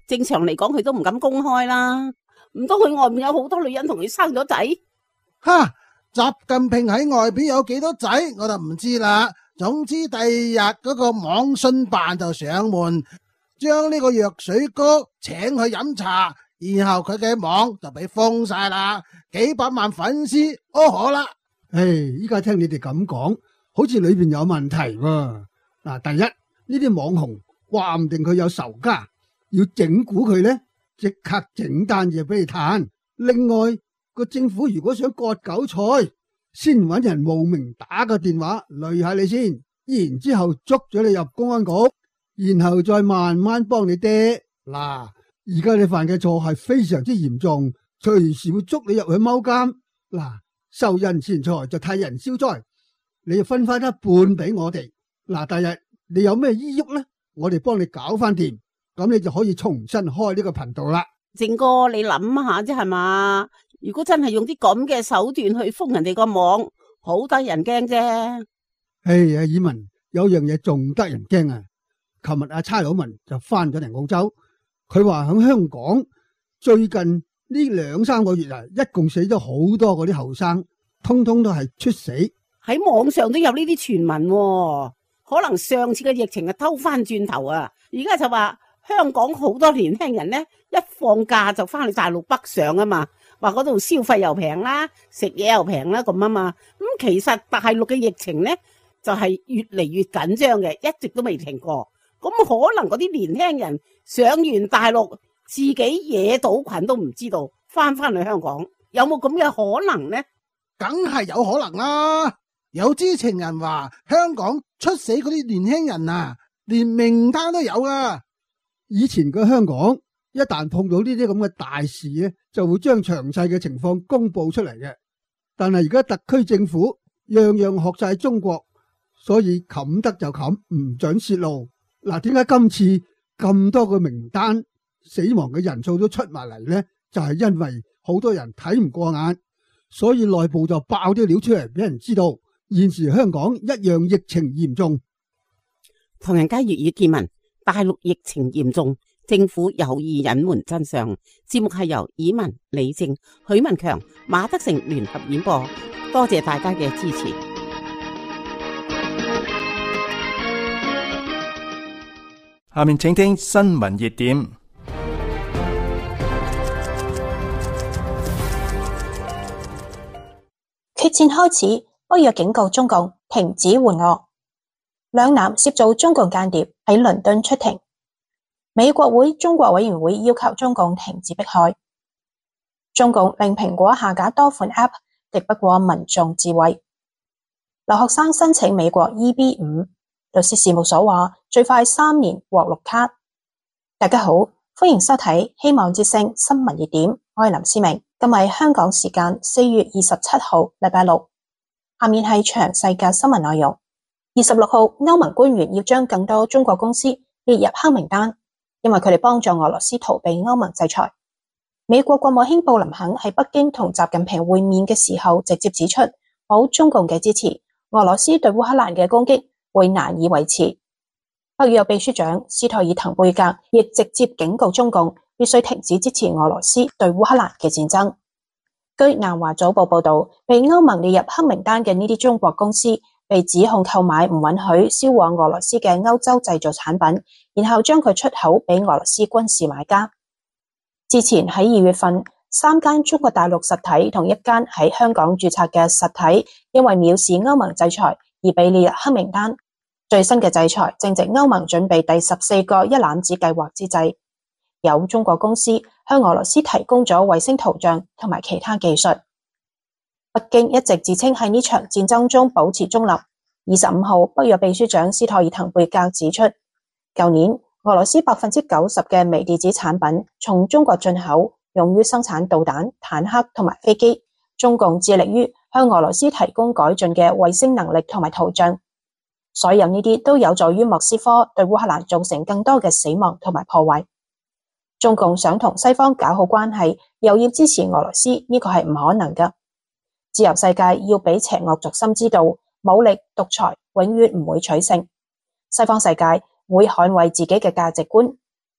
正常嚟講佢都唔敢公開啦。唔通佢外面有好多女人同佢生咗仔？ 哈！習近平喺外邊有幾多仔我就唔知啦。總之第二日嗰個網信辦就上門，將呢個藥水哥請去飲茶，然後佢嘅網就俾封晒啦，幾百萬粉絲哦可啦。 唉，依家聽你哋咁講，好似裏邊有問題喎。嗱，第一呢啲網紅話唔定佢有仇家，要整蠱佢呢，即刻整單嘢俾你嘆。另外個政府如果想割韭菜，先揾人冒名打個電話累下你先，然之後捉咗你入公安局，然後再慢慢幫你爹。嗱，而家你犯嘅錯係非常之嚴重，隨時會捉你入去踎監。嗱，受人錢財就替人消災，你要分翻一半俾我哋。嗱，第日你有咩依郁呢？我哋幫你搞翻掂，咁你就可以重新開呢個頻道啦。 正哥，你諗下啫係嘛？如果真係用啲咁嘅手段去封人哋個網，好得人驚啫。 唉，阿爾文，有樣嘢仲得人驚啊！琴日阿差佬文就翻咗嚟澳洲，佢話喺香港最近呢兩三個月啊，一共死咗好多嗰啲後生，通通都係猝死。 喺網上都有呢啲傳聞喎，可能上次嘅疫情啊偷翻轉頭啊，而家就話香港好多年輕人呢，一放假就翻去大陸北上啊嘛，話嗰度消費又平啦，食嘢又平啦咁啊嘛。咁其實大陸嘅疫情呢，就係越嚟越緊張嘅，一直都未停過。咁可能嗰啲年輕人上完大陸，自己惹到菌都唔知道，翻翻去香港有冇咁嘅可能呢？ 梗係有可能啦。有知情人話香港出死嗰啲年輕人啊，連名單都有啊。 以前嘅香港一旦碰到呢啲咁嘅大事咧，就會將詳細嘅情況公布出嚟嘅。但係而家特區政府樣樣學晒中國，所以冚得就冚，唔准泄露。嗱，點解今次咁多個名單死亡嘅人數都出埋嚟呢？就係因為好多人睇唔過眼，所以內部就爆啲料出嚟俾人知道。現時香港一樣疫情嚴重。 唐人街粵語見聞，大陸疫情嚴重，政府有意隱瞞真相。節目係由以文、李正、許文強、馬德成聯合演播，多謝大家嘅支持。 下面請聽新聞熱點。 決戰開始，北約警告中共停止援俄。兩男涉造中共間諜喺倫敦出庭。美國會中國委員會要求中共停止迫害。中共令蘋果下架多款 App， 敵不過民眾智慧。留學生申請美國 E B 五，律師事務所話最快三年獲綠卡。大家好，歡迎收睇希望之聲新聞熱點，我係林思明。今日香港時間四月二十七號禮拜六，下面係詳細嘅新聞內容。二十六號，歐盟官員要將更多中國公司列入黑名單，因為佢哋幫助俄羅斯逃避歐盟制裁。美國國務卿布林肯喺北京同習近平會面嘅時候，直接指出冇中共嘅支持，俄羅斯對烏克蘭嘅攻擊會難以維持。北約秘書長斯托爾滕貝格亦直接警告中共必須停止支持俄羅斯對烏克蘭嘅戰爭。據南華早報報道，被歐盟列入黑名單嘅呢啲中國公司被指控購買唔允許銷往俄羅斯嘅歐洲製造產品，然後將佢出口俾俄羅斯軍事買家。之前喺二月份，三間中國大陸實體同一間喺香港註冊嘅實體因為藐視歐盟制裁而被列入黑名單。最新嘅制裁正值歐盟準備第十四個一攬子計劃之際，有中國公司向俄羅斯提供咗衛星圖像同埋其他技術。北京一直自稱喺呢場戰爭中保持中立。二十五號，北約秘書長斯托爾滕貝格指出，舊年俄羅斯百分之九十嘅微電子產品從中國進口，用於生產導彈、坦克同埋飛機。中共致力於向俄羅斯提供改進嘅衛星能力同埋圖像。所有呢啲都有助於莫斯科對烏克蘭造成更多嘅死亡同埋破壞。中共想同西方搞好關係，又要支持俄羅斯，呢個係唔可能㗎。自由世界要俾邪惡軸心知道，武力獨裁永遠唔會取勝。西方世界會捍衛自己嘅價值觀。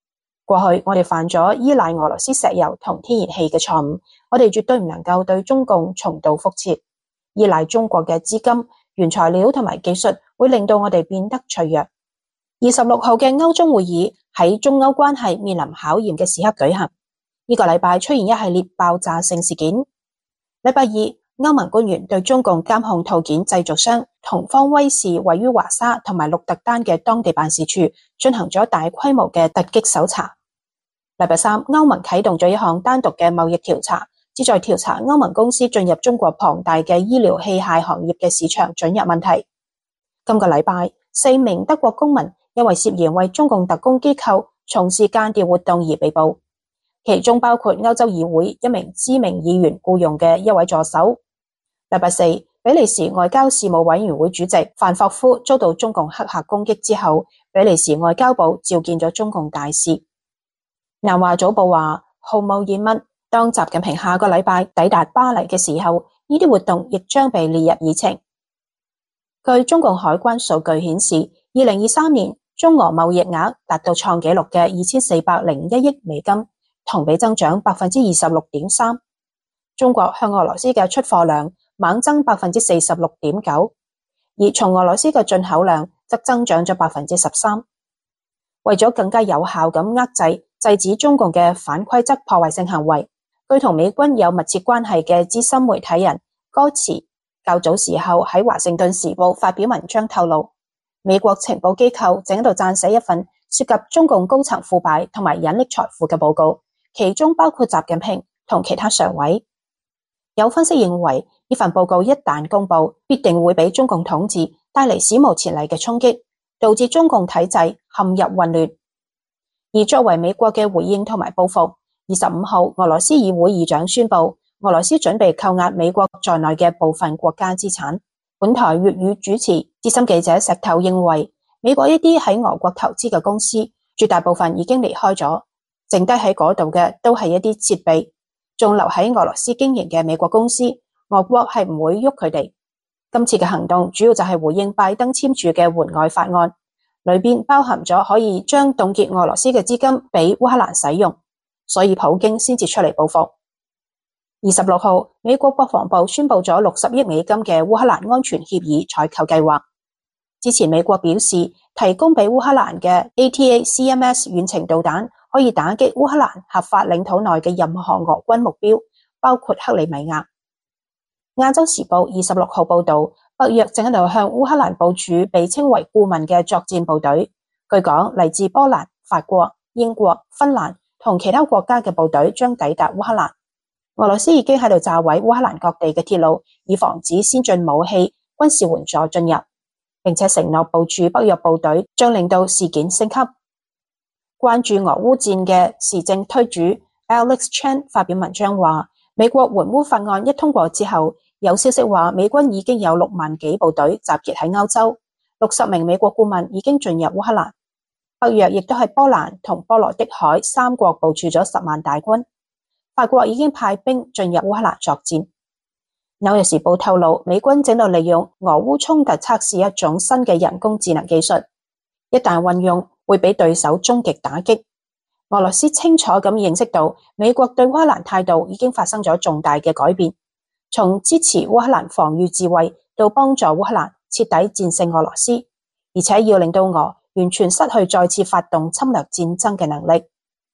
過去我哋犯咗依賴俄羅斯石油同天然氣嘅錯誤，我哋絕對唔能夠對中共重蹈覆轍。依賴中國嘅資金、原材料同埋技術會令到我哋變得脆弱。二十六號嘅歐中會議喺中歐關係面臨考驗嘅時刻舉行。呢個禮拜出現一系列爆炸性事件。禮拜二，歐盟官員對中共監控套件製造商同方威視位於華沙同埋鹿特丹嘅當地辦事處進行咗大規模嘅突擊搜查。禮拜三，歐盟啟動咗一項單獨嘅貿易調查，旨在調查歐盟公司進入中國龐大嘅醫療器械行業嘅市場准入問題。今個禮拜，四名德國公民因為涉嫌為中共特工機構從事間諜活動而被捕，其中包括歐洲議會一名知名議員僱用嘅一位助手。禮拜四，比利時外交事務委員會主席范霍夫遭到中共黑客攻擊之後，比利時外交部召見咗中共大使。南華早報話，毫無疑問，當習近平下個禮拜抵達巴黎嘅時候，呢啲活動亦將被列入議程。據中共海關數據顯示，二零二三年中俄貿易額達到創紀錄嘅二千四百零一億美金，同比增長百分之二十六點三。中國向俄羅斯嘅出貨量猛增百分之四十六點九，而從俄羅斯嘅進口量則增長咗百分之十三。為咗更加有效咁遏制制止中共嘅反規則破壞性行為，據同美軍有密切關係嘅資深媒體人戈茨較早時候喺華盛頓時報發表文章透露，美國情報機構正喺度撰寫一份涉及中共高層腐敗同埋隱匿財富嘅報告，其中包括習近平同其他常委。有分析認為，呢份報告一旦公布，必定會俾中共統治帶嚟史無前例嘅衝擊，導致中共體制陷入混亂。而作為美國嘅回應同埋報復，二十五號俄羅斯議會議長宣布，俄羅斯準備扣押美國在內嘅部分國家資產。本台粵語主持資深記者石頭認為，美國一啲喺俄國投資嘅公司，絕大部分已經離開咗，剩低喺嗰度嘅都係一啲設備。仲留喺俄羅斯經營嘅美國公司，俄國係唔會喐佢哋。今次嘅行動主要就係回應拜登簽署嘅援外法案，裏邊包含咗可以將凍結俄羅斯嘅資金俾烏克蘭使用，所以普京先至出嚟報復。二十六號，美國國防部宣布咗六十億美金嘅烏克蘭安全協議採購計劃。之前美國表示，提供俾烏克蘭嘅 A T A C M S 遠程導彈可以打擊烏克蘭合法領土內嘅任何俄軍目標，包括克里米亞。亞洲時報二十六號報道，北約正喺度向烏克蘭部署被稱為顧問嘅作戰部隊。據講，嚟自波蘭、法國、英國、芬蘭同其他國家嘅部隊將抵達烏克蘭。俄羅斯已經喺度炸毀烏克蘭各地嘅鐵路，以防止先進武器、軍事援助進入，並且承諾部署北約部隊，將令到事件升級。關注俄烏戰嘅時政推主 Alex Chan 發表文章話，美國援烏法案一通過之後，有消息話美軍已經有六萬幾部隊集結喺歐洲，六十名美國顧問已經進入烏克蘭。北約亦都係波蘭同波羅的海三國部署咗十萬大軍。法國已經派兵進入烏克蘭作戰。紐約時報透露，美軍正在利用俄烏衝突測試一種新嘅人工智能技術，一旦運用，會俾對手終極打擊。俄羅斯清楚咁認識到，美國對烏克蘭態度已經發生咗重大嘅改變，從支持烏克蘭防禦自衛到幫助烏克蘭徹底戰勝俄羅斯，而且要令到俄完全失去再次發動侵略戰爭嘅能力。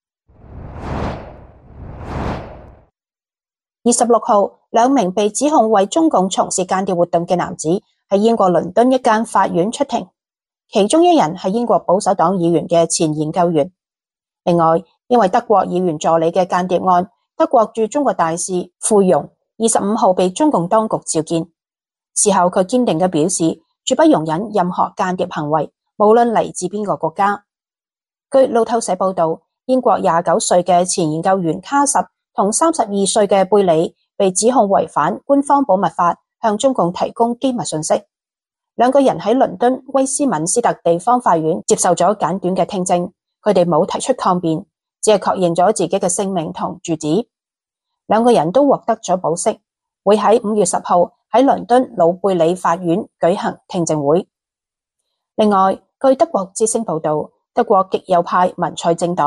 二十六號，兩名被指控為中共從事間諜活動嘅男子喺英國倫敦一間法院出庭，其中一人係英國保守黨議員嘅前研究員。另外，因為德國議員助理嘅間諜案，德國駐中國大使傅鏞二十五號被中共當局召見。事後佢堅定嘅表示，絕不容忍任何間諜行為，無論嚟自邊個國家。據路透社報道，英國廿九歲嘅前研究員卡什同三十二歲嘅貝里被指控違反官方保密法，向中共提供機密信息。兩個人喺倫敦威斯敏斯特地方法院接受咗簡短嘅聽證，佢哋冇提出抗辯，只係確認咗自己嘅姓名同住址。兩個人都獲得咗保釋，會喺五月十號喺倫敦老貝里法院舉行聽證會。另外，據德國之聲報道，德國極右派民粹政黨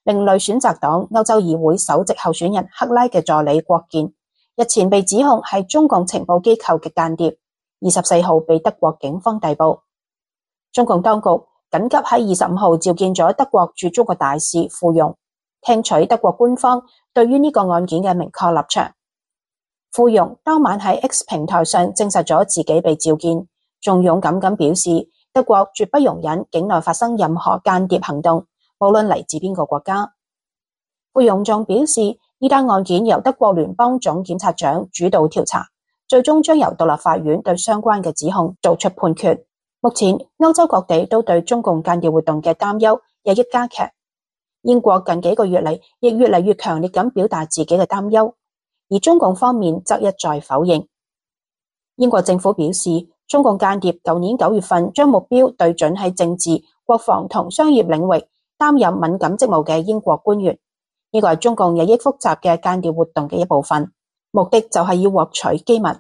另類選擇黨歐洲議會首席候選人克拉嘅助理郭健，日前被指控係中共情報機構嘅間諜，二十四號被德國警方逮捕。中共當局緊急喺二十五號召見咗德國駐中國大使傅容，聽取德國官方對於呢個案件嘅明確立場。傅容當晚喺 X 平台上證實咗自己被召見，仲勇敢咁表示德國絕不容忍境內發生任何間諜行動，無論嚟自邊個國家。傅容仲表示，呢單案件由德國聯邦總檢察長主導調查，最終將由獨立法院對相關嘅指控做出判決。目前歐洲各地都對中共間諜活動嘅擔憂日益加劇，英國近幾個月嚟亦越嚟越強烈咁表達自己嘅擔憂，而中共方面則一再否認。英國政府表示，中共間諜舊年九月份將目標對準喺政治、國防同商業領域擔任敏感職務嘅英國官員，呢個係中共日益複雜嘅間諜活動嘅一部分，目的就係要獲取機密。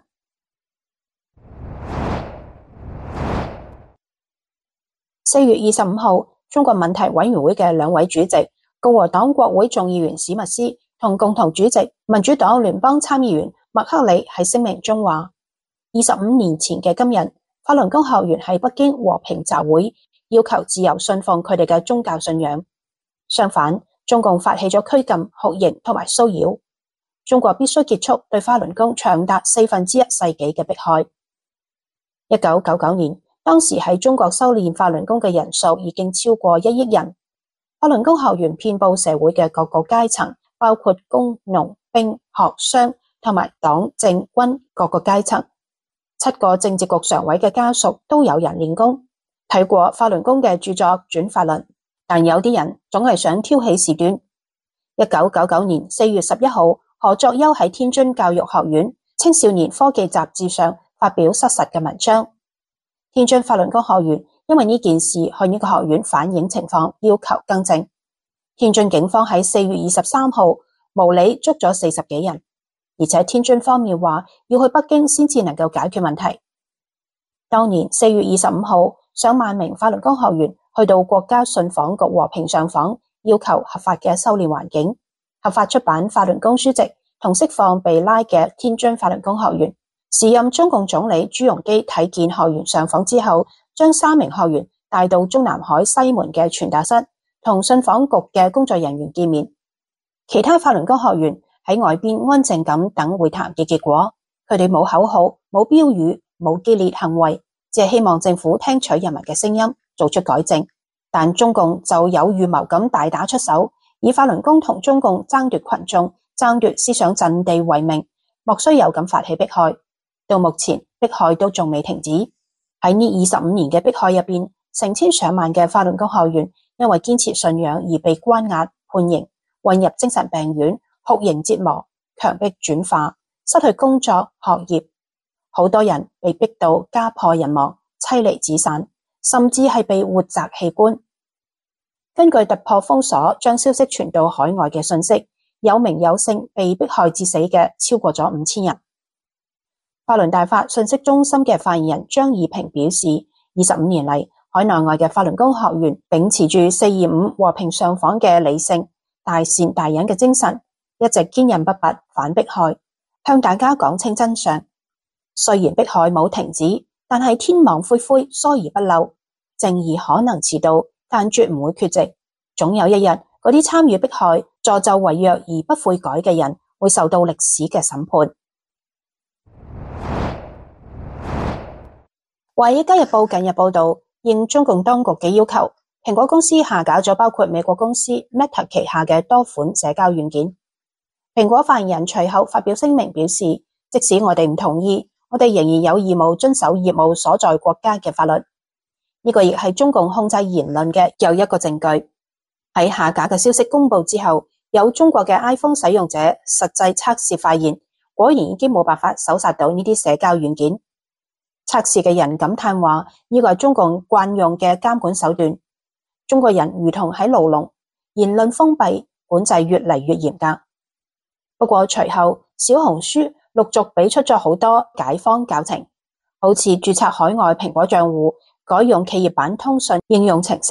四月二十五號，中國問題委員會嘅兩位主席，共和黨國會眾議員史密斯同共同主席民主黨聯邦參議員麥克里喺聲明中話，二十五年前嘅今日，法輪功學員喺北京和平集會，要求自由信奉佢哋嘅宗教信仰。相反，中共發起咗拘禁、酷刑同埋騷擾。中國必須結束對法輪功長達四分之一世紀嘅迫害。一九九九年，當時喺中國修煉法輪功嘅人數已經超過一億人。法輪功學員遍佈社會嘅各個階層，包括工、農、兵、學、商同埋黨政軍各個階層。七個政治局常委嘅家屬都有人練功，睇過法輪功嘅著作《轉法輪》，但有啲人總係想挑起事端。一九九九年四月十一號，何作優喺天津教育學院青少年科技雜誌上發表失實嘅文章。天津法輪功學員因為呢件事向呢個學院反映情況，要求更正。天津警方喺四月二十三號無理捉咗四十幾人，而且天津方面話要去北京先至能夠解決問題。當年四月二十五號，上萬名法輪功學員去到國家信訪局和平上訪，要求合法嘅修煉環境、合法出版法輪功書籍同釋放被拉嘅天津法輪功學員。時任中共總理朱鎔基睇見學員上訪之後，將三名學員帶到中南海西門嘅傳達室，同信訪局嘅工作人員見面。其他法輪功學員喺外邊安靜咁等會談嘅結果，佢哋冇口號、冇標語、冇激烈行為，只係希望政府聽取人民嘅聲音，做出改正。但中共就有預謀咁大打出手，以法輪功同中共爭奪群眾、爭奪思想陣地為名，莫須有咁發起迫害。到目前，迫害都仲未停止。喺呢二十五年嘅迫害入邊，成千上萬嘅法輪功學員因為堅持信仰而被關押、判刑、混入精神病院、酷刑折磨、強迫轉化、失去工作、學業。好多人被逼到家破人亡、妻離子散，甚至係被活摘器官。根據突破封鎖將消息傳到海外嘅信息，有名有姓被迫害致死嘅超過咗五千人。法輪大法信息中心嘅發言人張以平表示，二十五年嚟，海內外嘅法輪功學員秉持住四二五和平上訪嘅理性、大善大忍嘅精神，一直堅韌不拔反迫害，向大家講清真相。雖然迫害冇停止，但係天網恢恢，疏而不漏，正義可能遲到，但絕唔會缺席。總有一日，嗰啲參與迫害、助紂為虐而不悔改嘅人，會受到歷史嘅審判。《華爾街日報》近日報道，應中共當局嘅要求，蘋果公司下架咗包括美國公司 Meta 旗下嘅多款社交軟件。蘋果發言人隨後發表聲明表示，即使我哋唔同意，我哋仍然有義務遵守業務所在國家嘅法律。呢個亦係中共控制言論嘅又一個證據。喺下架嘅消息公布之後，有中國嘅 iPhone 使用者實際測試發現，果然已經冇辦法搜索到呢啲社交軟件。測試嘅人感嘆話，呢個係中共慣用嘅監管手段。中國人如同喺牢籠，言論封閉，管制越嚟越嚴格。不過隨後，小紅書陸續俾出咗好多解方教程，好似註冊海外蘋果賬戶、改用企業版通訊應用程式、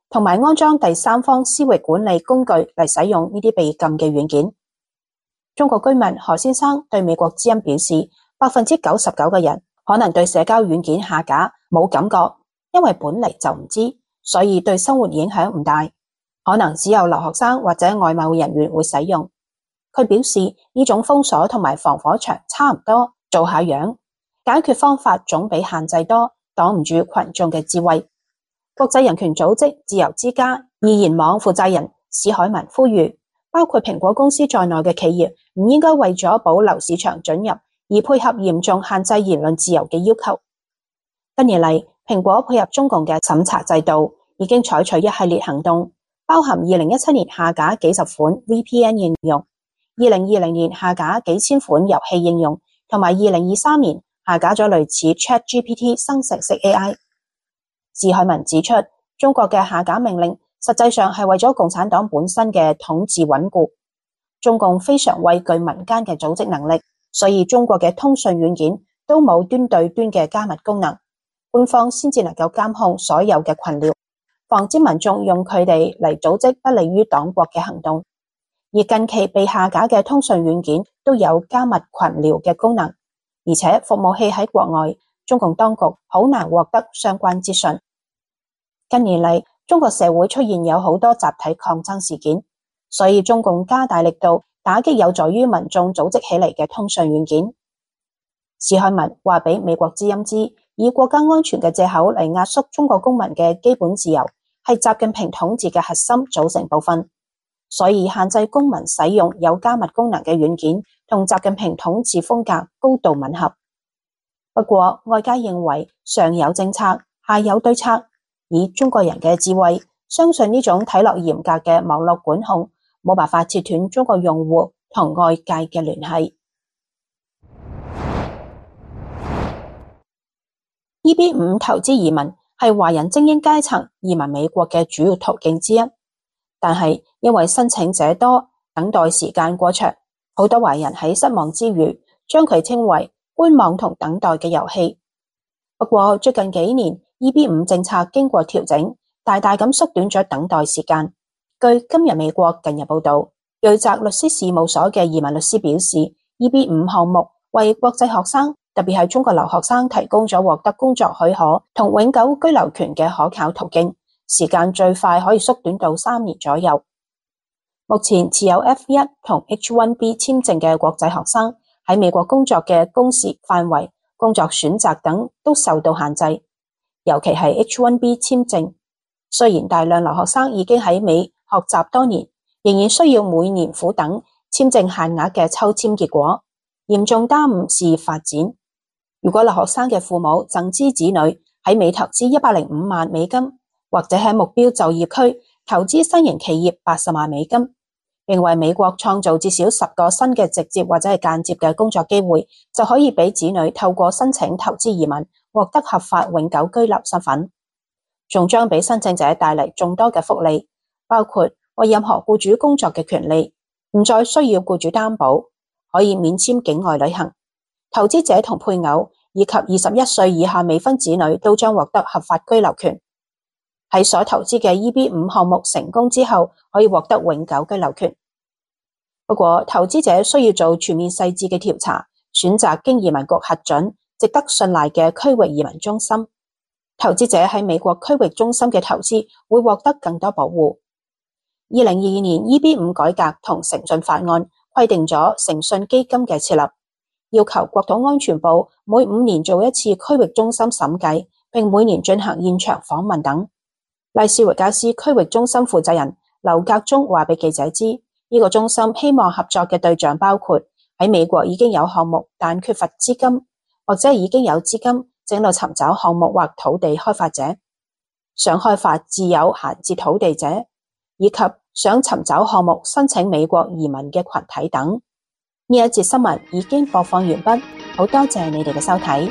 同埋安裝第三方私域管理工具嚟使用呢啲被禁嘅軟件。中國居民何先生對美國之音表示，百分之九十九嘅人可能對社交軟件下架冇感覺，因為本嚟就唔知，所以對生活影響唔大。可能只有留學生或者外貿人員會使用。佢表示呢種封鎖同埋防火牆差唔多，做下樣，解決方法總比限制多，擋唔住群眾嘅智慧。國際人權組織自由之家易言網負責人史海文呼籲，包括蘋果公司在內嘅企業唔應該為咗保留市場准入而配合嚴重限制言論自由嘅要求。近年嚟，蘋果配合中共嘅審查制度，已經採取一系列行動，包含二零一七年下架幾十款 V P N 應用，二零二零年下架幾千款遊戲應用，同埋二零二三年下架咗類似 ChatGPT 生成式 A I。史海文指出，中國嘅下架命令實際上係為咗共產黨本身嘅統治穩固。中共非常畏懼民間嘅組織能力，所以中國嘅通訊軟件都冇端對端嘅加密功能，官方先至能夠監控所有嘅群聊，防止民眾用佢哋嚟組織不利於黨國嘅行動。而近期被下架嘅通訊軟件都有加密群聊嘅功能，而且服務器喺國外，中共當局好難獲得相關資訊。近年嚟，中國社會出現有好多集體抗爭事件，所以中共加大力度打擊有助於民眾組織起嚟嘅通訊軟件。史海文話俾美國之音知，以國家安全嘅借口嚟壓縮中國公民嘅基本自由，係習近平統治嘅核心組成部分，所以限制公民使用有加密功能嘅軟件，同習近平統治風格高度吻合。不過，外界認為上有政策，下有對策。以中國人嘅智慧，相信呢種睇落嚴格嘅網絡管控，冇辦法切斷中國用戶同外界嘅聯繫。E B 五投資移民係華人精英階層移民美國嘅主要途徑之一，但係因為申請者多，等待時間過長，好多華人喺失望之餘，將佢稱為觀望同等待嘅遊戲。不過最近幾年，E B 五政策經過調整，大大咁縮短咗等待時間。據今日美國近日報道，瑞澤律師事務所嘅移民律師表示 ，E B 五項目為國際學生，特別係中國留學生提供咗獲得工作許可同永久居留權嘅可靠途徑，時間最快可以縮短到三年左右。目前持有 F 一 同 H 一 B 簽證嘅國際學生喺美國工作嘅工時範圍、工作選擇等都受到限制。尤其係 H 一 B 簽證，雖然大量留學生已經喺美學習多年，仍然需要每年苦等簽證限額嘅抽簽結果，嚴重耽誤事業發展。如果留學生嘅父母贈資子女喺美投資一百零五萬美金，或者喺目標就業區投資新型企業八十萬美金，並為美國創造至少十個新嘅直接或者係間接嘅工作機會，就可以俾子女透過申請投資移民獲得合法永久居留身份，仲將俾申請者帶嚟眾多嘅福利，包括為任何僱主工作嘅權利，唔再需要僱主擔保，可以免簽境外旅行，投資者同配偶以及二十一歲以下未婚子女都將獲得合法居留權。喺所投資嘅 E B 五項目成功之後，可以獲得永久居留權。不過，投資者需要做全面細緻嘅調查，選擇經移民局核准、值得信賴嘅區域移民中心。投資者喺美國區域中心嘅投資會獲得更多保護。二零二二年 E B 五改革同誠信法案規定咗誠信基金嘅設立，要求國土安全部每五年做一次區域中心審計，並每年進行現場訪問等。拉斯維加斯區域中心負責人劉格中話俾記者知，呢個中心希望合作嘅對象包括喺美國已經有項目但缺乏資金，或者已經有資金正喺度尋找項目或土地開發者，想開發自有閒置土地者，以及想尋找項目申請美國移民嘅群體等。呢一節新聞已經播放完畢，好多謝你哋嘅收睇。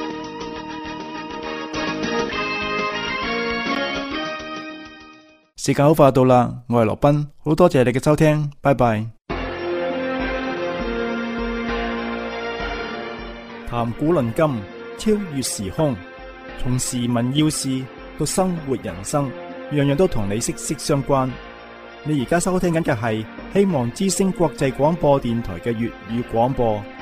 時間好快到啦，我係羅賓，好多謝你嘅收聽，拜拜。談古論今，超越時空，從時聞要事到生活人生， 樣樣都同你息息相關。你而家收聽緊嘅係希望之聲國際廣播電台嘅粵語廣播。